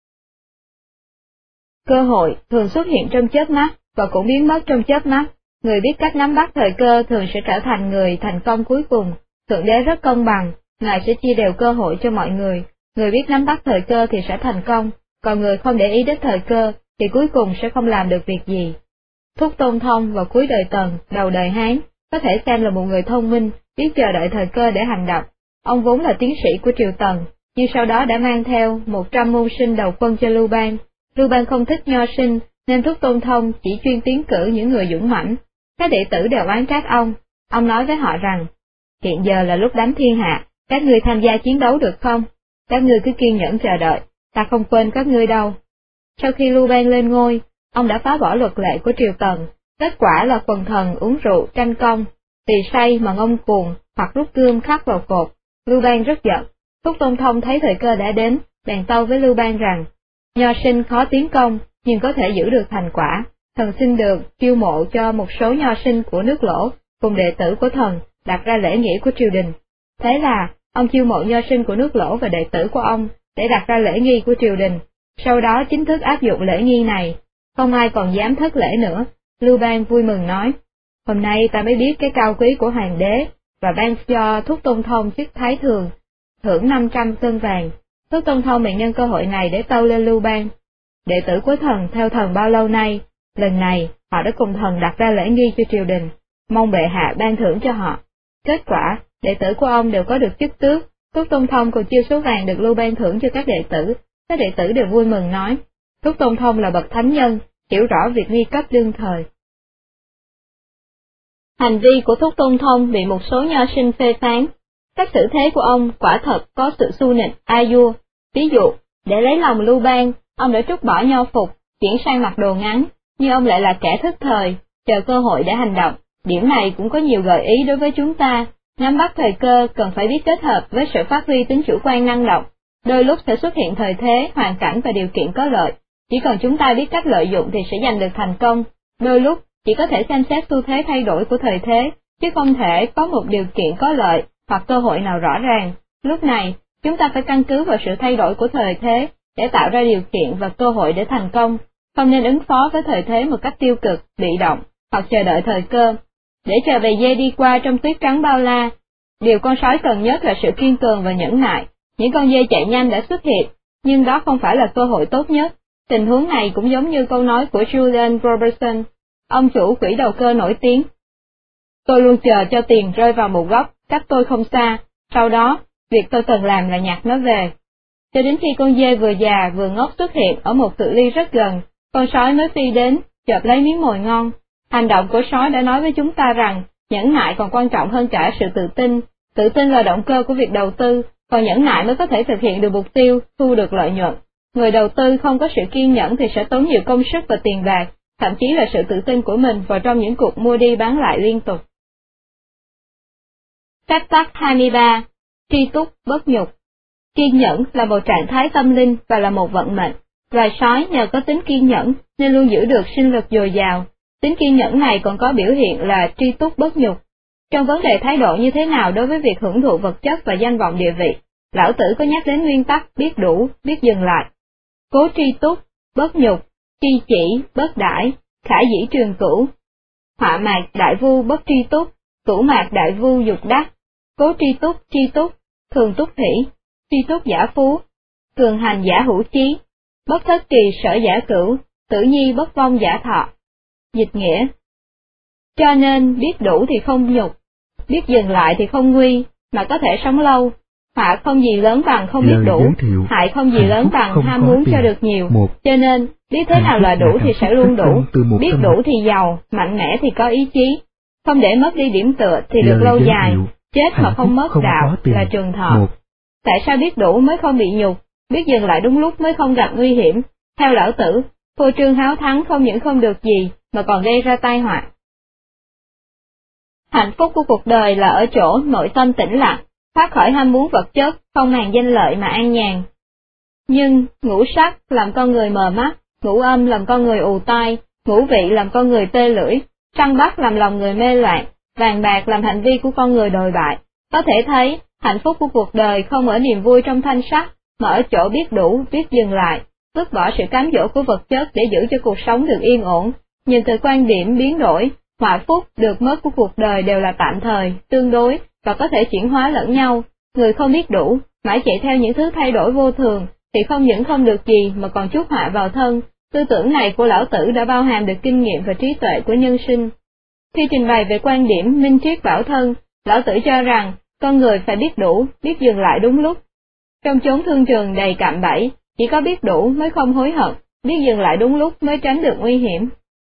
Cơ hội thường xuất hiện trong chớp mắt và cũng biến mất trong chớp mắt. Người biết cách nắm bắt thời cơ thường sẽ trở thành người thành công cuối cùng. Thượng đế rất công bằng, Ngài sẽ chia đều cơ hội cho mọi người. Người biết nắm bắt thời cơ thì sẽ thành công, còn người không để ý đến thời cơ thì cuối cùng sẽ không làm được việc gì. Thúc Tôn Thông vào cuối đời Tần, đầu đời Hán, có thể xem là một người thông minh, biết chờ đợi thời cơ để hành động. Ông vốn là tiến sĩ của triều Tần, nhưng sau đó đã mang theo 100 môn sinh đầu quân cho Lưu Bang. Lưu Bang không thích nho sinh, nên Thúc Tôn Thông chỉ chuyên tiến cử những người dũng mãnh. Các đệ tử đều oán trách ông. Ông nói với họ rằng, hiện giờ là lúc đánh thiên hạ, các ngươi tham gia chiến đấu được không? Các ngươi cứ kiên nhẫn chờ đợi, ta không quên các ngươi đâu. Sau khi Lưu Bang lên ngôi, ông đã phá bỏ luật lệ của triều Tần, kết quả là quần thần uống rượu tranh công, tỳ say mà ngông cuồng hoặc rút gươm khắc vào cột. Lưu Bang rất giận. Thúc Tôn Thông thấy thời cơ đã đến, bèn tâu với Lưu Bang rằng, nho sinh khó tiến công, nhưng có thể giữ được thành quả. Thần xin được chiêu mộ cho một số nho sinh của nước Lỗ, cùng đệ tử của thần, đặt ra lễ nghĩa của triều đình. Thế là, ông chiêu mộ nho sinh của nước Lỗ và đệ tử của ông, để đặt ra lễ nghi của triều đình. Sau đó chính thức áp dụng lễ nghi này, không ai còn dám thất lễ nữa. Lưu Bang vui mừng nói, hôm nay ta mới biết cái cao quý của hoàng đế, và ban cho Thúc Tôn Thông chức thái thường, thưởng 500 cân vàng. Thúc Tôn Thông bèn nhân cơ hội này để tâu lên Lưu Bang. Đệ tử của thần theo thần bao lâu nay, lần này họ đã cùng thần đặt ra lễ nghi cho triều đình, mong bệ hạ ban thưởng cho họ. Kết quả, đệ tử của ông đều có được chức tước. Thúc Tôn Thông còn chia số vàng được Lưu Bang thưởng cho các đệ tử đều vui mừng nói, Thúc Tôn Thông là bậc thánh nhân, hiểu rõ việc nguy cấp đương thời. Hành vi của Thúc Tôn Thông bị một số nho sinh phê phán. Cách xử thế của ông quả thật có sự xu nịnh, a vua. Ví dụ, để lấy lòng Lưu Bang, ông đã trút bỏ nho phục, chuyển sang mặc đồ ngắn, nhưng ông lại là kẻ thức thời, chờ cơ hội để hành động. Điểm này cũng có nhiều gợi ý đối với chúng ta. Nắm bắt thời cơ cần phải biết kết hợp với sự phát huy tính chủ quan năng động. Đôi lúc sẽ xuất hiện thời thế, hoàn cảnh và điều kiện có lợi. Chỉ cần chúng ta biết cách lợi dụng thì sẽ giành được thành công. Đôi lúc, chỉ có thể xem xét xu thế thay đổi của thời thế, chứ không thể có một điều kiện có lợi hoặc cơ hội nào rõ ràng. Lúc này, chúng ta phải căn cứ vào sự thay đổi của thời thế để tạo ra điều kiện và cơ hội để thành công, không nên ứng phó với thời thế một cách tiêu cực, bị động, hoặc chờ đợi thời cơ. Để chờ bầy dê đi qua trong tuyết trắng bao la, điều con sói cần nhất là sự kiên cường và nhẫn nại. Những con dê chạy nhanh đã xuất hiện, nhưng đó không phải là cơ hội tốt nhất. Tình huống này cũng giống như câu nói của Julian Robertson, ông chủ quỹ đầu cơ nổi tiếng. Tôi luôn chờ cho tiền rơi vào một góc, cách tôi không xa, sau đó, việc tôi cần làm là nhặt nó về. Cho đến khi con dê vừa già vừa ngốc xuất hiện ở một cự ly rất gần, con sói mới phi đến, chộp lấy miếng mồi ngon. Hành động của sói đã nói với chúng ta rằng, nhẫn nại còn quan trọng hơn cả sự tự tin. Tự tin là động cơ của việc đầu tư, còn nhẫn nại mới có thể thực hiện được mục tiêu, thu được lợi nhuận. Người đầu tư không có sự kiên nhẫn thì sẽ tốn nhiều công sức và tiền bạc, thậm chí là sự tự tin của mình vào trong những cuộc mua đi bán lại liên tục. Phép tắc 23. Tri túc bất nhục. Kiên nhẫn là một trạng thái tâm linh và là một vận mệnh. Loài sói nhờ có tính kiên nhẫn nên luôn giữ được sinh lực dồi dào. Tính kiên nhẫn này còn có biểu hiện là tri túc bất nhục. Trong vấn đề thái độ như thế nào đối với việc hưởng thụ vật chất và danh vọng địa vị, Lão Tử có nhắc đến nguyên tắc biết đủ, biết dừng lại. Cố tri túc, bất nhục, tri chỉ, bất đãi, khả dĩ trường cửu. Họa mạc đại vu bất tri túc, cửu mạc đại vu dục đắc. Cố tri túc, thường túc thủy, tri túc giả phú, thường hành giả hữu chí, bất thất kỳ sở giả cửu, tử nhi bất vong giả thọ. Dịch nghĩa: cho nên biết đủ thì không nhục, biết dừng lại thì không nguy, mà có thể sống lâu. Họa không gì lớn bằng không biết đủ, hại không gì lớn bằng ham muốn cho được nhiều. Cho nên, biết thế nào là đủ thì sẽ luôn đủ, biết đủ thì giàu, mạnh mẽ thì có ý chí, không để mất đi điểm tựa thì được lâu dài, chết mà không mất đạo là trường thọ. Tại sao biết đủ mới không bị nhục, biết dừng lại đúng lúc mới không gặp nguy hiểm? Theo Lão Tử, phô trương háo thắng không những không được gì, mà còn gây ra tai họa. Hạnh phúc của cuộc đời là ở chỗ nội tâm tĩnh lặng, thoát khỏi ham muốn vật chất, không màng danh lợi mà an nhàn. Nhưng ngũ sắc làm con người mờ mắt, ngũ âm làm con người ù tai, ngũ vị làm con người tê lưỡi, săn bắt làm lòng người mê loạn, vàng bạc làm hành vi của con người đồi bại. Có thể thấy, hạnh phúc của cuộc đời không ở niềm vui trong thanh sắc, mà ở chỗ biết đủ, biết dừng lại, vứt bỏ sự cám dỗ của vật chất để giữ cho cuộc sống được yên ổn. Nhưng từ quan điểm biến đổi, họa phúc, được mất của cuộc đời đều là tạm thời, tương đối, và có thể chuyển hóa lẫn nhau. Người không biết đủ, mãi chạy theo những thứ thay đổi vô thường, thì không những không được gì mà còn chuốc họa vào thân. Tư tưởng này của Lão Tử đã bao hàm được kinh nghiệm và trí tuệ của nhân sinh. Khi trình bày về quan điểm minh triết bảo thân, Lão Tử cho rằng, con người phải biết đủ, biết dừng lại đúng lúc. Trong chốn thương trường đầy cạm bẫy, chỉ có biết đủ mới không hối hận, biết dừng lại đúng lúc mới tránh được nguy hiểm.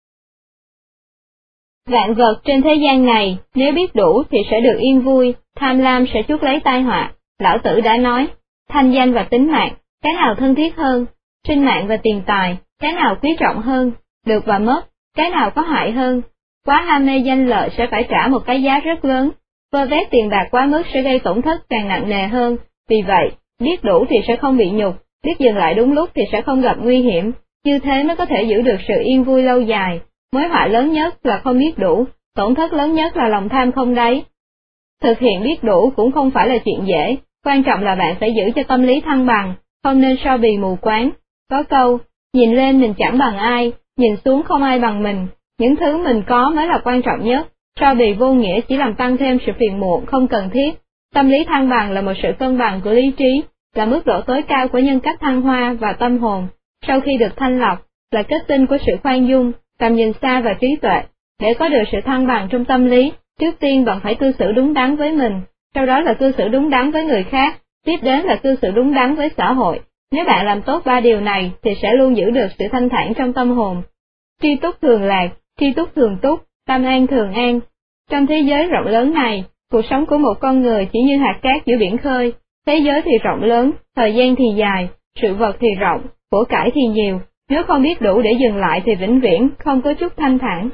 Vạn vật trên thế gian này, nếu biết đủ thì sẽ được yên vui, tham lam sẽ chuốc lấy tai họa. Lão Tử đã nói, thanh danh và tính mạng, cái nào thân thiết hơn? Sinh mạng và tiền tài, cái nào quý trọng hơn? Được và mất, cái nào có hại hơn? Quá ham mê danh lợi sẽ phải trả một cái giá rất lớn, vơ vét tiền bạc quá mức sẽ gây tổn thất càng nặng nề hơn. Vì vậy, biết đủ thì sẽ không bị nhục, biết dừng lại đúng lúc thì sẽ không gặp nguy hiểm, như thế mới có thể giữ được sự yên vui lâu dài. Mối họa lớn nhất là không biết đủ, tổn thất lớn nhất là lòng tham không đáy. Thực hiện biết đủ cũng không phải là chuyện dễ, quan trọng là bạn phải giữ cho tâm lý thăng bằng, không nên so bì mù quáng. Có câu, nhìn lên mình chẳng bằng ai, nhìn xuống không ai bằng mình, những thứ mình có mới là quan trọng nhất, so bì vô nghĩa chỉ làm tăng thêm sự phiền muộn không cần thiết. Tâm lý thăng bằng là một sự cân bằng của lý trí, là mức độ tối cao của nhân cách thăng hoa và tâm hồn, sau khi được thanh lọc, là kết tinh của sự khoan dung, tầm nhìn xa và trí tuệ. Để có được sự thăng bằng trong tâm lý, trước tiên bạn phải cư xử đúng đắn với mình, sau đó là cư xử đúng đắn với người khác, tiếp đến là cư xử đúng đắn với xã hội. Nếu bạn làm tốt ba điều này thì sẽ luôn giữ được sự thanh thản trong tâm hồn. Tri túc thường lạc, tri túc thường túc, tâm an thường an. Trong thế giới rộng lớn này, cuộc sống của một con người chỉ như hạt cát giữa biển khơi, thế giới thì rộng lớn, thời gian thì dài, sự vật thì rộng, của cải thì nhiều, nếu không biết đủ để dừng lại thì vĩnh viễn không có chút thanh thản.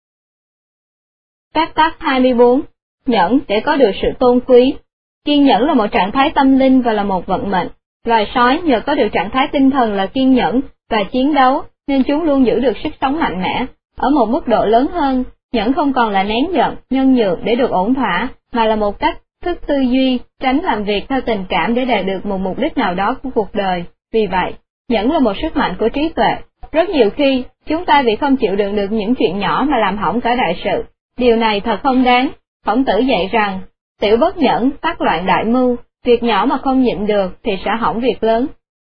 Tát tắc 24. Nhẫn để có được sự tôn quý. Kiên nhẫn là một trạng thái tâm linh và là một vận mệnh. Loài sói nhờ có được trạng thái tinh thần là kiên nhẫn và chiến đấu, nên chúng luôn giữ được sức sống mạnh mẽ. Ở một mức độ lớn hơn, nhẫn không còn là nén giận, nhân nhượng để được ổn thỏa, mà là một cách thức tư duy, tránh làm việc theo tình cảm để đạt được một mục đích nào đó của cuộc đời. Vì vậy, nhẫn là một sức mạnh của trí tuệ. Rất nhiều khi, chúng ta vì không chịu đựng được những chuyện nhỏ mà làm hỏng cả đại sự. Điều này thật không đáng. Khổng Tử dạy rằng, tiểu bất nhẫn, tắc loạn đại mưu, việc nhỏ mà không nhịn được thì sẽ hỏng việc lớn.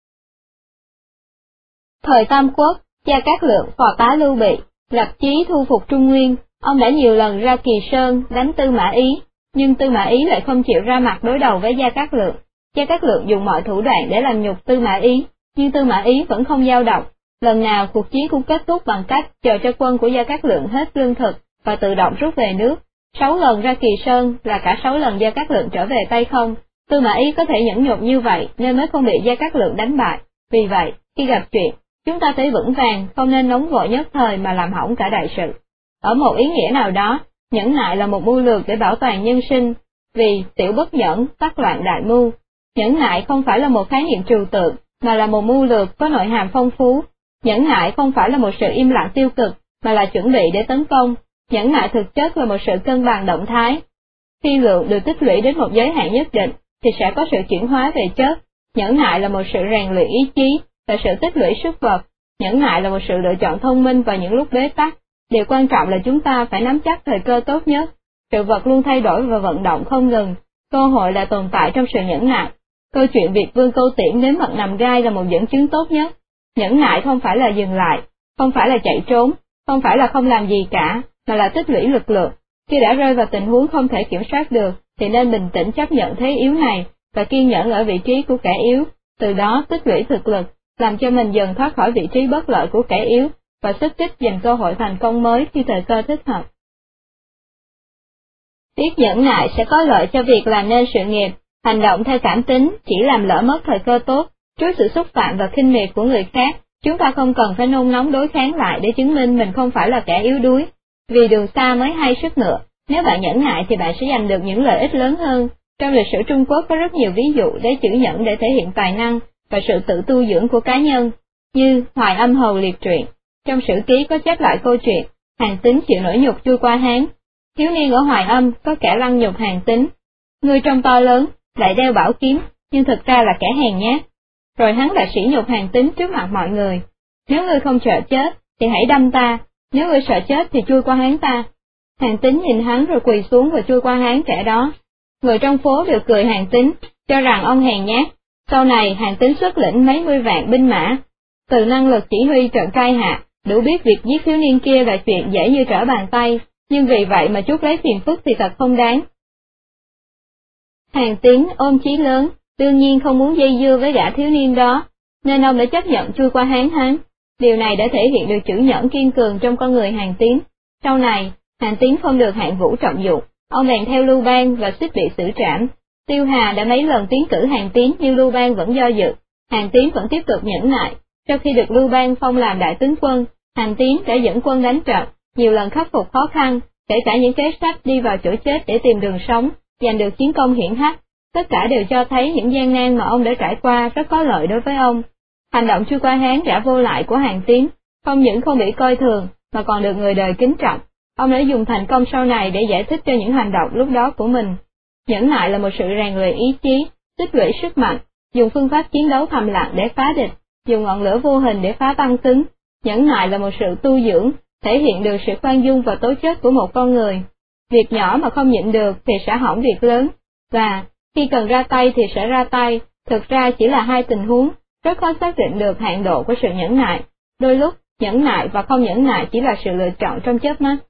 Thời Tam Quốc, Gia Cát Lượng phò tá Lưu Bị, lập chí thu phục Trung Nguyên, ông đã nhiều lần ra Kỳ Sơn đánh Tư Mã Ý, nhưng Tư Mã Ý lại không chịu ra mặt đối đầu với Gia Cát Lượng. Gia Cát Lượng dùng mọi thủ đoạn để làm nhục Tư Mã Ý, nhưng Tư Mã Ý vẫn không dao động. Lần nào cuộc chiến cũng kết thúc bằng cách chờ cho quân của Gia Cát Lượng hết lương thực và tự động rút về nước. 6 lần ra Kỳ Sơn là cả 6 lần Gia Cát Lượng trở về tay không. Tư Mã Ý có thể nhẫn nhục như vậy nên mới không bị Gia Cát Lượng đánh bại. Vì vậy, khi gặp chuyện, chúng ta phải vững vàng, không nên nóng vội nhất thời mà làm hỏng cả đại sự. Ở một ý nghĩa nào đó, nhẫn nại là một mưu lược để bảo toàn nhân sinh, vì tiểu bất nhẫn, tắc loạn đại mưu. Nhẫn nại không phải là một khái niệm trừu tượng, mà là một mưu lược có nội hàm phong phú. Nhẫn nại không phải là một sự im lặng tiêu cực, mà là chuẩn bị để tấn công. Nhẫn nại thực chất là một sự cân bằng động thái. Khi lượng được tích lũy đến một giới hạn nhất định, thì sẽ có sự chuyển hóa về chất. Nhẫn nại là một sự rèn luyện ý chí, và sự tích lũy sức vật. Nhẫn nại là một sự lựa chọn thông minh vào những lúc bế tắc. Điều quan trọng là chúng ta phải nắm chắc thời cơ tốt nhất. Sự vật luôn thay đổi và vận động không ngừng. Cơ hội là tồn tại trong sự nhẫn nại. Câu chuyện Việt Vương Câu Tiễn đến mật nằm gai là một dẫn chứng tốt nhất. Nhẫn nại không phải là dừng lại, không phải là chạy trốn, không phải là không làm gì cả, mà là tích lũy lực lượng. Khi đã rơi vào tình huống không thể kiểm soát được, thì nên bình tĩnh chấp nhận thế yếu này, và kiên nhẫn ở vị trí của kẻ yếu, từ đó tích lũy thực lực, làm cho mình dần thoát khỏi vị trí bất lợi của kẻ yếu, và xích kích giành cơ hội thành công mới khi thời cơ thích hợp. Biết nhẫn nại sẽ có lợi cho việc làm nên sự nghiệp, hành động theo cảm tính chỉ làm lỡ mất thời cơ tốt. Trước sự xúc phạm và khinh miệt của người khác, chúng ta không cần phải nôn nóng đối kháng lại để chứng minh mình không phải là kẻ yếu đuối. Vì đường xa mới hay sức ngựa, Nếu bạn nhẫn nại thì bạn sẽ giành được những lợi ích lớn hơn. Trong lịch sử Trung Quốc có rất nhiều ví dụ để chữ nhẫn để thể hiện tài năng và sự tự tu dưỡng của cá nhân, như Hoài Âm Hầu Liệt Truyện. Trong sử ký có chép lại câu chuyện Hàn Tín chịu nỗi nhục chui qua Hán. Thiếu niên ở Hoài Âm có kẻ lăng nhục Hàn Tín. Ngươi trông to lớn, lại đeo bảo kiếm, nhưng thực ra là kẻ hèn nhát. Rồi hắn lại sỉ nhục Hàn Tín trước mặt mọi người. Nếu ngươi không sợ chết, thì hãy đâm ta, nếu ngươi sợ chết thì chui qua Hán ta. Hàn Tín nhìn hắn rồi quỳ xuống và chui qua Hán kẻ đó. Người trong phố đều cười Hàn Tín, cho rằng ông hèn nhát. Sau này Hàn Tín xuất lĩnh mấy mươi vạn binh mã. Từ năng lực chỉ huy trận cai hạ, đủ biết việc giết thiếu niên kia là chuyện dễ như trở bàn tay, nhưng vì vậy mà chuốc lấy phiền phức thì thật không đáng. Hàn Tín ôm chí lớn, đương nhiên không muốn dây dưa với gã thiếu niên đó, nên ông đã chấp nhận chui qua Hán hắn. Điều này đã thể hiện được chữ nhẫn kiên cường trong con người Hàn Tín. Sau này, Hàn Tín không được hạng vũ trọng dụng, ông bèn theo Lưu Bang và suýt bị xử trảm. Tiêu Hà đã mấy lần tiến cử Hàn Tín nhưng Lưu Bang vẫn do dự, Hàn Tín vẫn tiếp tục nhẫn nại. Sau khi được Lưu Bang phong làm đại tướng quân, Hàn Tín đã dẫn quân đánh trận, nhiều lần khắc phục khó khăn, kể cả những kế sách đi vào chỗ chết để tìm đường sống, giành được chiến công hiển hách. Tất cả đều cho thấy những gian nan mà ông đã trải qua rất có lợi đối với ông. Hành động chui qua Hán trả vô lại của Hàn Tín, không những không bị coi thường, mà còn được người đời kính trọng. Ông đã dùng thành công sau này để giải thích cho những hành động lúc đó của mình. Nhẫn nại là một sự rèn luyện ý chí, tích lũy sức mạnh, dùng phương pháp chiến đấu thầm lặng để phá địch, dùng ngọn lửa vô hình để phá băng cứng. Nhẫn nại là một sự tu dưỡng, thể hiện được sự khoan dung và tố chất của một con người. Việc nhỏ mà không nhịn được thì sẽ hỏng việc lớn, và khi cần ra tay thì sẽ ra tay, thực ra chỉ là hai tình huống, rất khó xác định được hạn độ của sự nhẫn nại. Đôi lúc, nhẫn nại và không nhẫn nại chỉ là sự lựa chọn trong chớp mắt.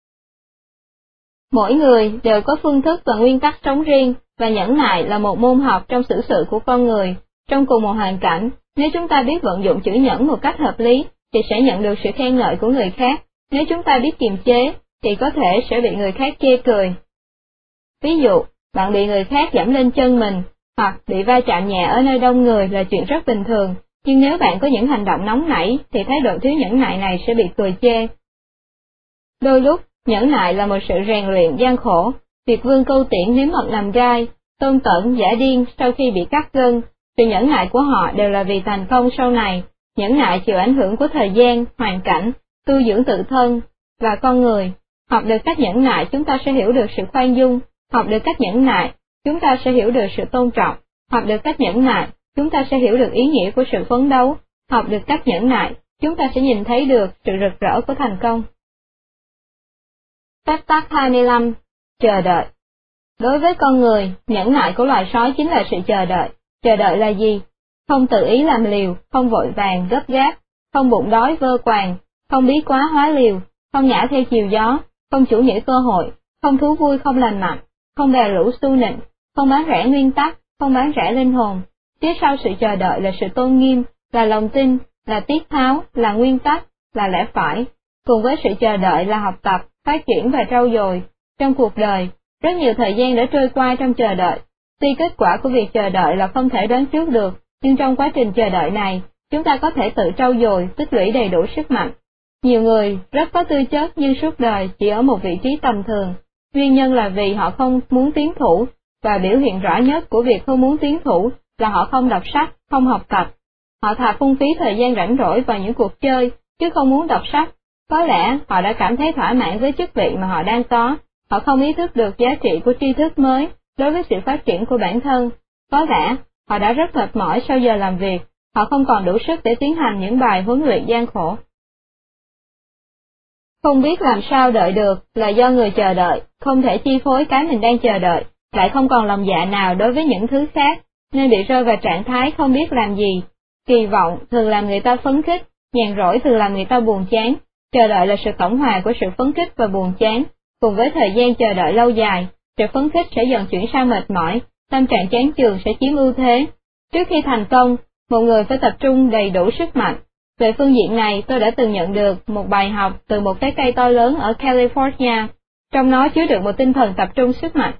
Mỗi người đều có phương thức và nguyên tắc sống riêng, và nhẫn nại là một môn học trong xử sự của con người. Trong cùng một hoàn cảnh, nếu chúng ta biết vận dụng chữ nhẫn một cách hợp lý, thì sẽ nhận được sự khen ngợi của người khác. Nếu chúng ta biết kiềm chế, thì có thể sẽ bị người khác chê cười. Ví dụ, bạn bị người khác giẫm lên chân mình, hoặc bị va chạm nhẹ ở nơi đông người là chuyện rất bình thường, nhưng nếu bạn có những hành động nóng nảy, thì thái độ thiếu nhẫn nại này sẽ bị cười chê. Đôi lúc, nhẫn nại là một sự rèn luyện gian khổ. Việc Vương Câu Tiễn nếm mật làm gai, Tôn Tẩn giả điên sau khi bị cắt gân, sự nhẫn nại của họ đều là vì thành công sau này. Nhẫn nại chịu ảnh hưởng của thời gian, hoàn cảnh, tu dưỡng tự thân và con người. Học được cách nhẫn nại, chúng ta sẽ hiểu được sự khoan dung. Học được cách nhẫn nại, chúng ta sẽ hiểu được sự tôn trọng. Học được cách nhẫn nại, chúng ta sẽ hiểu được ý nghĩa của sự phấn đấu. Học được cách nhẫn nại, chúng ta sẽ nhìn thấy được sự rực rỡ của thành công. Phép tắc 25. Chờ đợi. Đối với con người, nhẫn nại của loài sói chính là sự chờ đợi. Chờ đợi là gì? Không tự ý làm liều, không vội vàng gấp gáp, không bụng đói vơ quàng, không bí quá hóa liều, không nhả theo chiều gió, không chủ nghĩa cơ hội, không thú vui không lành mạnh, không bè lũ xu nịnh, không bán rẻ nguyên tắc, không bán rẻ linh hồn. Phía sau sự chờ đợi là sự tôn nghiêm, là lòng tin, là tiết tháo, là nguyên tắc, là lẽ phải. Cùng với sự chờ đợi là học tập, phát triển và trau dồi. Trong cuộc đời, rất nhiều thời gian đã trôi qua trong chờ đợi. Tuy kết quả của việc chờ đợi là không thể đoán trước được, nhưng trong quá trình chờ đợi này, chúng ta có thể tự trau dồi, tích lũy đầy đủ sức mạnh. Nhiều người rất có tư chất nhưng suốt đời chỉ ở một vị trí tầm thường. Nguyên nhân là vì họ không muốn tiến thủ, và biểu hiện rõ nhất của việc không muốn tiến thủ là họ không đọc sách, không học tập. Họ thà phung phí thời gian rảnh rỗi vào những cuộc chơi, chứ không muốn đọc sách. Có lẽ họ đã cảm thấy thỏa mãn với chức vị mà họ đang có, họ không ý thức được giá trị của tri thức mới đối với sự phát triển của bản thân. Có lẽ họ đã rất mệt mỏi sau giờ làm việc, họ không còn đủ sức để tiến hành những bài huấn luyện gian khổ. Không biết làm sao đợi được là do người chờ đợi, không thể chi phối cái mình đang chờ đợi, lại không còn lòng dạ nào đối với những thứ khác, nên bị rơi vào trạng thái không biết làm gì. Kỳ vọng thường làm người ta phấn khích, nhàn rỗi thường làm người ta buồn chán. Chờ đợi là sự tổng hòa của sự phấn khích và buồn chán. Cùng với thời gian chờ đợi lâu dài, sự phấn khích sẽ dần chuyển sang mệt mỏi, tâm trạng chán chường sẽ chiếm ưu thế. Trước khi thành công, một người phải tập trung đầy đủ sức mạnh. Về phương diện này, tôi đã từng nhận được một bài học từ một cái cây to lớn ở California, trong nó chứa được một tinh thần tập trung sức mạnh.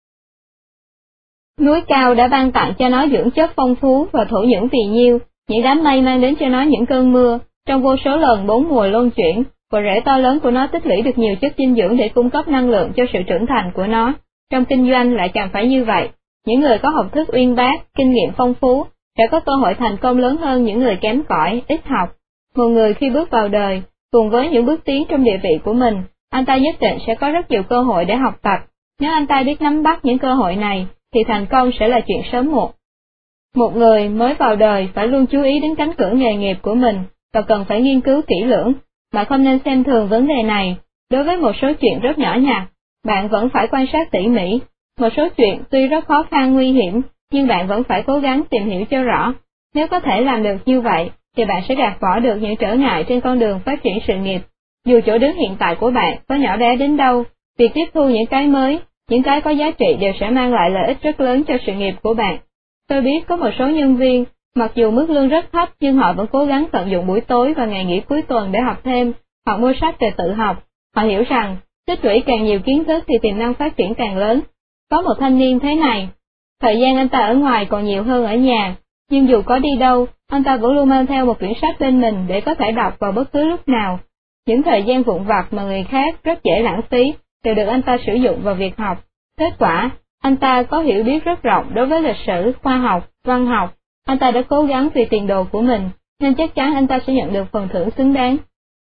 Núi cao đã ban tặng cho nó dưỡng chất phong phú và thổ nhưỡng phì nhiêu, những đám mây mang đến cho nó những cơn mưa, trong vô số lần 4 mùa luân chuyển, Bộ rễ to lớn của nó tích lũy được nhiều chất dinh dưỡng để cung cấp năng lượng cho sự trưởng thành của nó. Trong kinh doanh lại càng phải như vậy. Những người có học thức uyên bác, kinh nghiệm phong phú, sẽ có cơ hội thành công lớn hơn những người kém cỏi, ít học. Một người khi bước vào đời, cùng với những bước tiến trong địa vị của mình, anh ta nhất định sẽ có rất nhiều cơ hội để học tập. Nếu anh ta biết nắm bắt những cơ hội này, thì thành công sẽ là chuyện sớm muộn. Một người mới vào đời phải luôn chú ý đến cánh cửa nghề nghiệp của mình, và cần phải nghiên cứu kỹ lưỡng, mà không nên xem thường vấn đề này. Đối với một số chuyện rất nhỏ nhặt, bạn vẫn phải quan sát tỉ mỉ. Một số chuyện tuy rất khó khăn nguy hiểm, nhưng bạn vẫn phải cố gắng tìm hiểu cho rõ. Nếu có thể làm được như vậy, thì bạn sẽ gạt bỏ được những trở ngại trên con đường phát triển sự nghiệp. Dù chỗ đứng hiện tại của bạn có nhỏ bé đến đâu, việc tiếp thu những cái mới, những cái có giá trị đều sẽ mang lại lợi ích rất lớn cho sự nghiệp của bạn. Tôi biết có một số nhân viên, mặc dù mức lương rất thấp nhưng họ vẫn cố gắng tận dụng buổi tối và ngày nghỉ cuối tuần để học thêm, hoặc mua sách về tự học. Họ hiểu rằng, tích lũy càng nhiều kiến thức thì tiềm năng phát triển càng lớn. Có một thanh niên thế này, thời gian anh ta ở ngoài còn nhiều hơn ở nhà, nhưng dù có đi đâu, anh ta vẫn luôn mang theo một quyển sách bên mình để có thể đọc vào bất cứ lúc nào. Những thời gian vụn vặt mà người khác rất dễ lãng phí, đều được anh ta sử dụng vào việc học. Kết quả, anh ta có hiểu biết rất rộng đối với lịch sử, khoa học, văn học. Anh ta đã cố gắng vì tiền đồ của mình, nên chắc chắn anh ta sẽ nhận được phần thưởng xứng đáng.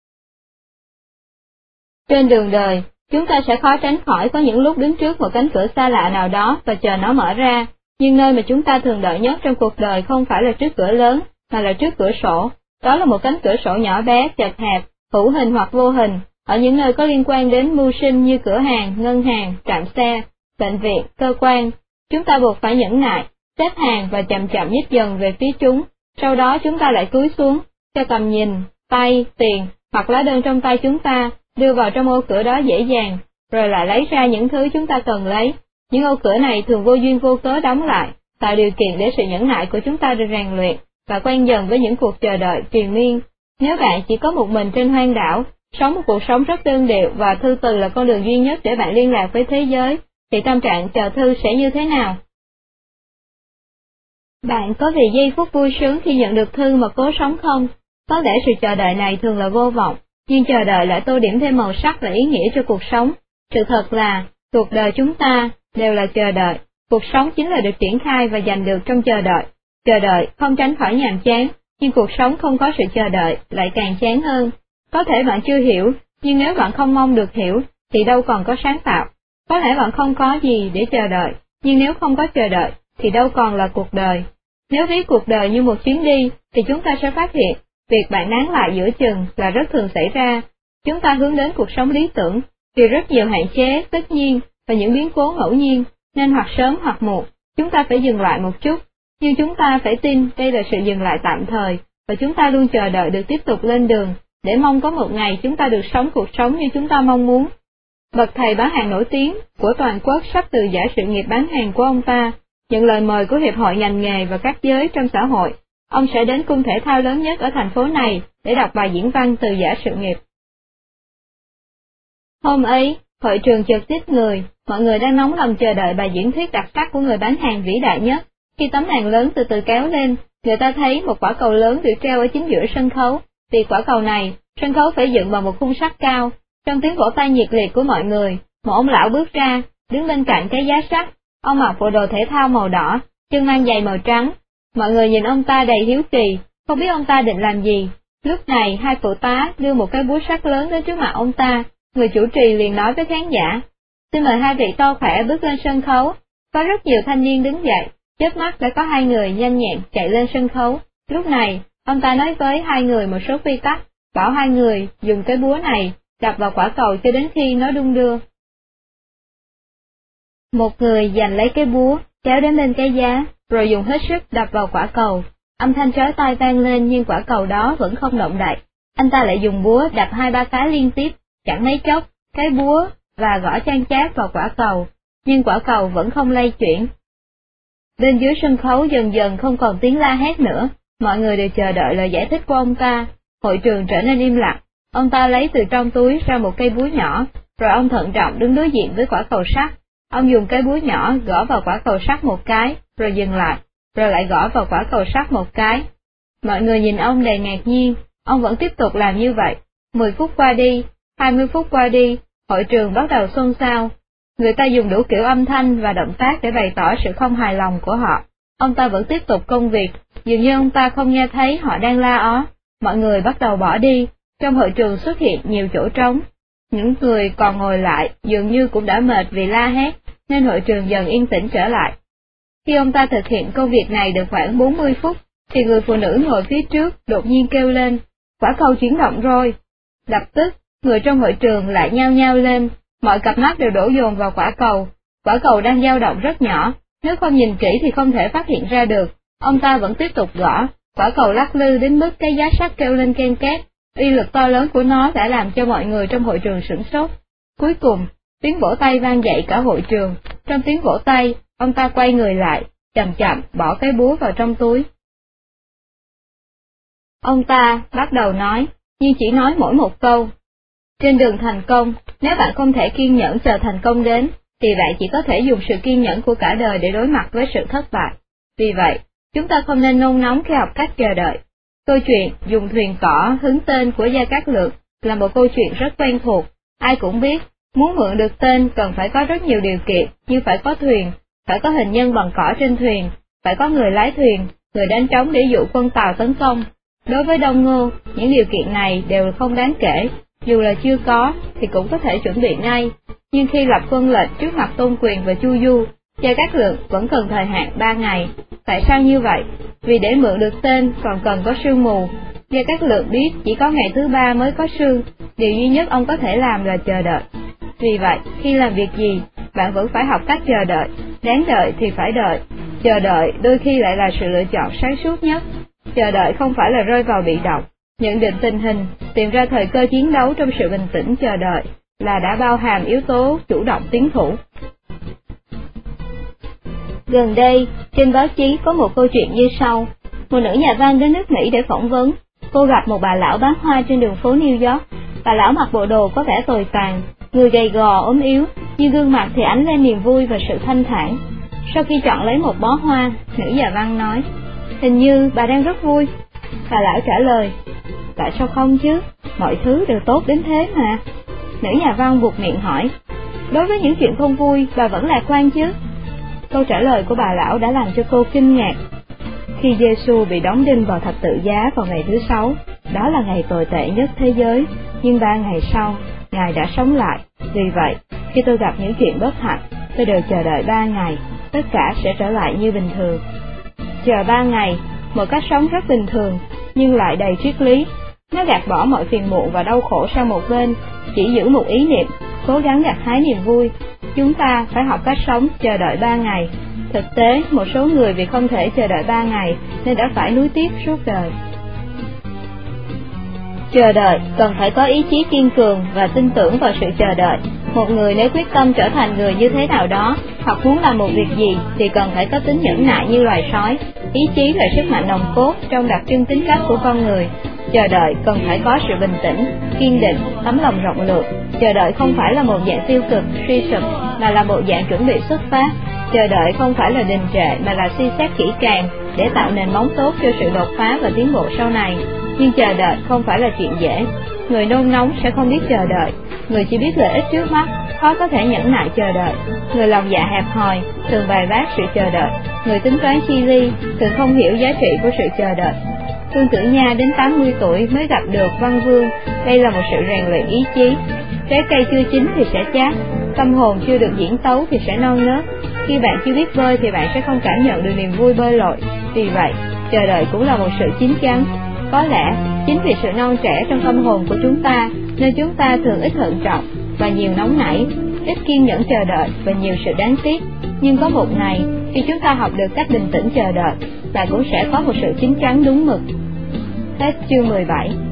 Trên đường đời, chúng ta sẽ khó tránh khỏi có những lúc đứng trước một cánh cửa xa lạ nào đó và chờ nó mở ra, nhưng nơi mà chúng ta thường đợi nhất trong cuộc đời không phải là trước cửa lớn, mà là trước cửa sổ. Đó là một cánh cửa sổ nhỏ bé, chật hẹp, hữu hình hoặc vô hình, ở những nơi có liên quan đến mưu sinh như cửa hàng, ngân hàng, trạm xe, bệnh viện, cơ quan. Chúng ta buộc phải nhẫn nại, xếp hàng và chậm chậm nhích dần về phía chúng, sau đó chúng ta lại cúi xuống, cho tầm nhìn, tay, tiền, hoặc lá đơn trong tay chúng ta, đưa vào trong ô cửa đó dễ dàng, rồi lại lấy ra những thứ chúng ta cần lấy. Những ô cửa này thường vô duyên vô cớ đóng lại, tạo điều kiện để sự nhẫn nại của chúng ta được rèn luyện, và quen dần với những cuộc chờ đợi triền miên. Nếu bạn chỉ có một mình trên hoang đảo, sống một cuộc sống rất đơn điệu và thư từ là con đường duy nhất để bạn liên lạc với thế giới, thì tâm trạng chờ thư sẽ như thế nào? Bạn có vì giây phút vui sướng khi nhận được thư mà cố sống không? Có lẽ sự chờ đợi này thường là vô vọng, nhưng chờ đợi lại tô điểm thêm màu sắc và ý nghĩa cho cuộc sống. Sự thật là, cuộc đời chúng ta đều là chờ đợi, cuộc sống chính là được triển khai và giành được trong chờ đợi. Chờ đợi không tránh khỏi nhàm chán, nhưng cuộc sống không có sự chờ đợi lại càng chán hơn. Có thể bạn chưa hiểu, nhưng nếu bạn không mong được hiểu, thì đâu còn có sáng tạo. Có lẽ bạn không có gì để chờ đợi, nhưng nếu không có chờ đợi, thì đâu còn là cuộc đời. Nếu ví cuộc đời như một chuyến đi, thì chúng ta sẽ phát hiện, việc bạn nán lại giữa chừng là rất thường xảy ra. Chúng ta hướng đến cuộc sống lý tưởng, vì rất nhiều hạn chế, tất nhiên, và những biến cố ngẫu nhiên, nên hoặc sớm hoặc muộn, chúng ta phải dừng lại một chút. Nhưng chúng ta phải tin đây là sự dừng lại tạm thời, và chúng ta luôn chờ đợi được tiếp tục lên đường, để mong có một ngày chúng ta được sống cuộc sống như chúng ta mong muốn. Bậc thầy bán hàng nổi tiếng của toàn quốc sắp từ giã sự nghiệp bán hàng của ông ta, nhận lời mời của Hiệp hội ngành nghề và các giới trong xã hội. Ông sẽ đến cung thể thao lớn nhất ở thành phố này để đọc bài diễn văn từ giã sự nghiệp. Hôm ấy, hội trường chật ních người, mọi người đang nóng lòng chờ đợi bài diễn thuyết đặc sắc của người bán hàng vĩ đại nhất. Khi tấm màn lớn từ từ kéo lên, người ta thấy một quả cầu lớn được treo ở chính giữa sân khấu. Vì quả cầu này, sân khấu phải dựng bằng một khung sắt cao. Trong tiếng vỗ tay nhiệt liệt của mọi người, một ông lão bước ra, đứng bên cạnh cái giá sắt. Ông mặc bộ đồ thể thao màu đỏ, chân mang giày màu trắng. Mọi người nhìn ông ta đầy hiếu kỳ, không biết ông ta định làm gì. Lúc này, hai phụ tá đưa một cái búa sắt lớn đến trước mặt ông ta. Người chủ trì liền nói với khán giả: "Xin mời hai vị to khỏe bước lên sân khấu." Có rất nhiều thanh niên đứng dậy, chớp mắt đã có hai người nhanh nhẹn chạy lên sân khấu. Lúc này, ông ta nói với hai người một số quy tắc, bảo hai người dùng cái búa này đập vào quả cầu cho đến khi nó đung đưa. Một người giành lấy cái búa, kéo đến bên cái giá, rồi dùng hết sức đập vào quả cầu. Âm thanh chói tai vang lên nhưng quả cầu đó vẫn không động đậy. Anh ta lại dùng búa đập 2-3 cái liên tiếp, chẳng mấy chốc, cái búa và gõ chan chát vào quả cầu, nhưng quả cầu vẫn không lay chuyển. Bên dưới sân khấu dần dần không còn tiếng la hét nữa, mọi người đều chờ đợi lời giải thích của ông ta. Hội trường trở nên im lặng. Ông ta lấy từ trong túi ra một cây búa nhỏ, rồi ông thận trọng đứng đối diện với quả cầu sắt. Ông dùng cái búa nhỏ gõ vào quả cầu sắt một cái, rồi dừng lại, rồi lại gõ vào quả cầu sắt một cái. Mọi người nhìn ông đầy ngạc nhiên, ông vẫn tiếp tục làm như vậy. 10 phút qua đi, 20 phút qua đi, hội trường bắt đầu xôn xao. Người ta dùng đủ kiểu âm thanh và động tác để bày tỏ sự không hài lòng của họ. Ông ta vẫn tiếp tục công việc, dường như ông ta không nghe thấy họ đang la ó. Mọi người bắt đầu bỏ đi, trong hội trường xuất hiện nhiều chỗ trống. Những người còn ngồi lại dường như cũng đã mệt vì la hét, nên hội trường dần yên tĩnh trở lại. Khi ông ta thực hiện công việc này được khoảng 40 phút, thì người phụ nữ ngồi phía trước đột nhiên kêu lên, quả cầu chuyển động rồi. Lập tức, người trong hội trường lại nhao nhao lên, mọi cặp mắt đều đổ dồn vào quả cầu đang dao động rất nhỏ, nếu không nhìn kỹ thì không thể phát hiện ra được. Ông ta vẫn tiếp tục gõ, quả cầu lắc lư đến mức cái giá sắt kêu lên ken két, uy lực to lớn của nó đã làm cho mọi người trong hội trường sửng sốt. Cuối cùng, tiếng vỗ tay vang dậy cả hội trường, trong tiếng vỗ tay, ông ta quay người lại, chậm chậm bỏ cái búa vào trong túi. Ông ta bắt đầu nói, nhưng chỉ nói mỗi một câu. Trên đường thành công, nếu bạn không thể kiên nhẫn chờ thành công đến, thì bạn chỉ có thể dùng sự kiên nhẫn của cả đời để đối mặt với sự thất bại. Vì vậy, chúng ta không nên nôn nóng khi học cách chờ đợi. Câu chuyện dùng thuyền cỏ hứng tên của Gia Cát Lượng là một câu chuyện rất quen thuộc. Ai cũng biết, muốn mượn được tên cần phải có rất nhiều điều kiện, như phải có thuyền, phải có hình nhân bằng cỏ trên thuyền, phải có người lái thuyền, người đánh trống để dụ quân Tàu tấn công. Đối với Đông Ngô, những điều kiện này đều không đáng kể, dù là chưa có thì cũng có thể chuẩn bị ngay. Nhưng khi lập quân lệnh trước mặt Tôn Quyền và Chu Du, Gia Cát Lượng vẫn cần thời hạn 3 ngày. Tại sao như vậy? Vì để mượn được tên còn cần có sương mù. Gia Cát Lượng biết chỉ có ngày thứ 3 mới có sương, điều duy nhất ông có thể làm là chờ đợi. Vì vậy, khi làm việc gì, bạn vẫn phải học cách chờ đợi, đáng đợi thì phải đợi. Chờ đợi đôi khi lại là sự lựa chọn sáng suốt nhất. Chờ đợi không phải là rơi vào bị động, nhận định tình hình, tìm ra thời cơ chiến đấu trong sự bình tĩnh chờ đợi, là đã bao hàm yếu tố chủ động tiến thủ. Gần đây, trên báo chí có một câu chuyện như sau. Một nữ nhà văn đến nước Mỹ để phỏng vấn, cô gặp một bà lão bán hoa trên đường phố New York. Bà lão mặc bộ đồ có vẻ tồi tàn, người gầy gò ốm yếu, nhưng gương mặt thì ánh lên niềm vui và sự thanh thản. Sau khi chọn lấy một bó hoa, nữ nhà văn nói, hình như bà đang rất vui. Bà lão trả lời, tại sao không chứ, mọi thứ đều tốt đến thế mà. Nữ nhà văn buột miệng hỏi, đối với những chuyện không vui, bà vẫn lạc quan chứ? Câu trả lời của bà lão đã làm cho cô kinh ngạc. Khi Giê-xu bị đóng đinh vào thập tự giá vào ngày thứ 6, đó là ngày tồi tệ nhất thế giới, nhưng 3 ngày sau, Ngài đã sống lại. Vì vậy, khi tôi gặp những chuyện bất hạnh, tôi đều chờ đợi 3 ngày, tất cả sẽ trở lại như bình thường. Chờ 3 ngày, một cách sống rất bình thường, nhưng lại đầy triết lý. Nó gạt bỏ mọi phiền muộn và đau khổ sang một bên, chỉ giữ một ý niệm, cố gắng gặt hái niềm vui. Chúng ta phải học cách sống chờ đợi 3 ngày. Thực tế, một số người vì không thể chờ đợi 3 ngày nên đã phải nuối tiếc suốt đời. Chờ đợi cần phải có ý chí kiên cường và tin tưởng vào sự chờ đợi. Một người nếu quyết tâm trở thành người như thế nào đó, hoặc muốn làm một việc gì, thì cần phải có tính nhẫn nại như loài sói. Ý chí là sức mạnh nòng cốt trong đặc trưng tính cách của con người. Chờ đợi cần phải có sự bình tĩnh, kiên định, tấm lòng rộng lượng. Chờ đợi không phải là một dạng tiêu cực, suy sụp, mà là một dạng chuẩn bị xuất phát. Chờ đợi không phải là đình trệ, mà là suy xét kỹ càng để tạo nền móng tốt cho sự đột phá và tiến bộ sau này. Nhưng chờ đợi không phải là chuyện dễ. Người nôn nóng sẽ không biết chờ đợi. Người chỉ biết lợi ích trước mắt, khó có thể nhẫn nại chờ đợi. Người lòng dạ hẹp hòi, thường bài bác sự chờ đợi. Người tính toán chi ly, thường không hiểu giá trị của sự chờ đợi. Vương Tử Nha đến 80 tuổi mới gặp được Văn Vương, đây là một sự rèn luyện ý chí. Trái cây chưa chín thì sẽ chát, tâm hồn chưa được diễn tấu thì sẽ non nớt. Khi bạn chưa biết bơi thì bạn sẽ không cảm nhận được niềm vui bơi lội. Vì vậy, chờ đợi cũng là một sự chín chắn. Có lẽ, chính vì sự non trẻ trong tâm hồn của chúng ta, nên chúng ta thường ít thận trọng và nhiều nóng nảy, ít kiên nhẫn chờ đợi và nhiều sự đáng tiếc. Nhưng có một ngày, khi chúng ta học được cách bình tĩnh chờ đợi, bạn cũng sẽ có một sự chín chắn đúng mực. Hết chương 17.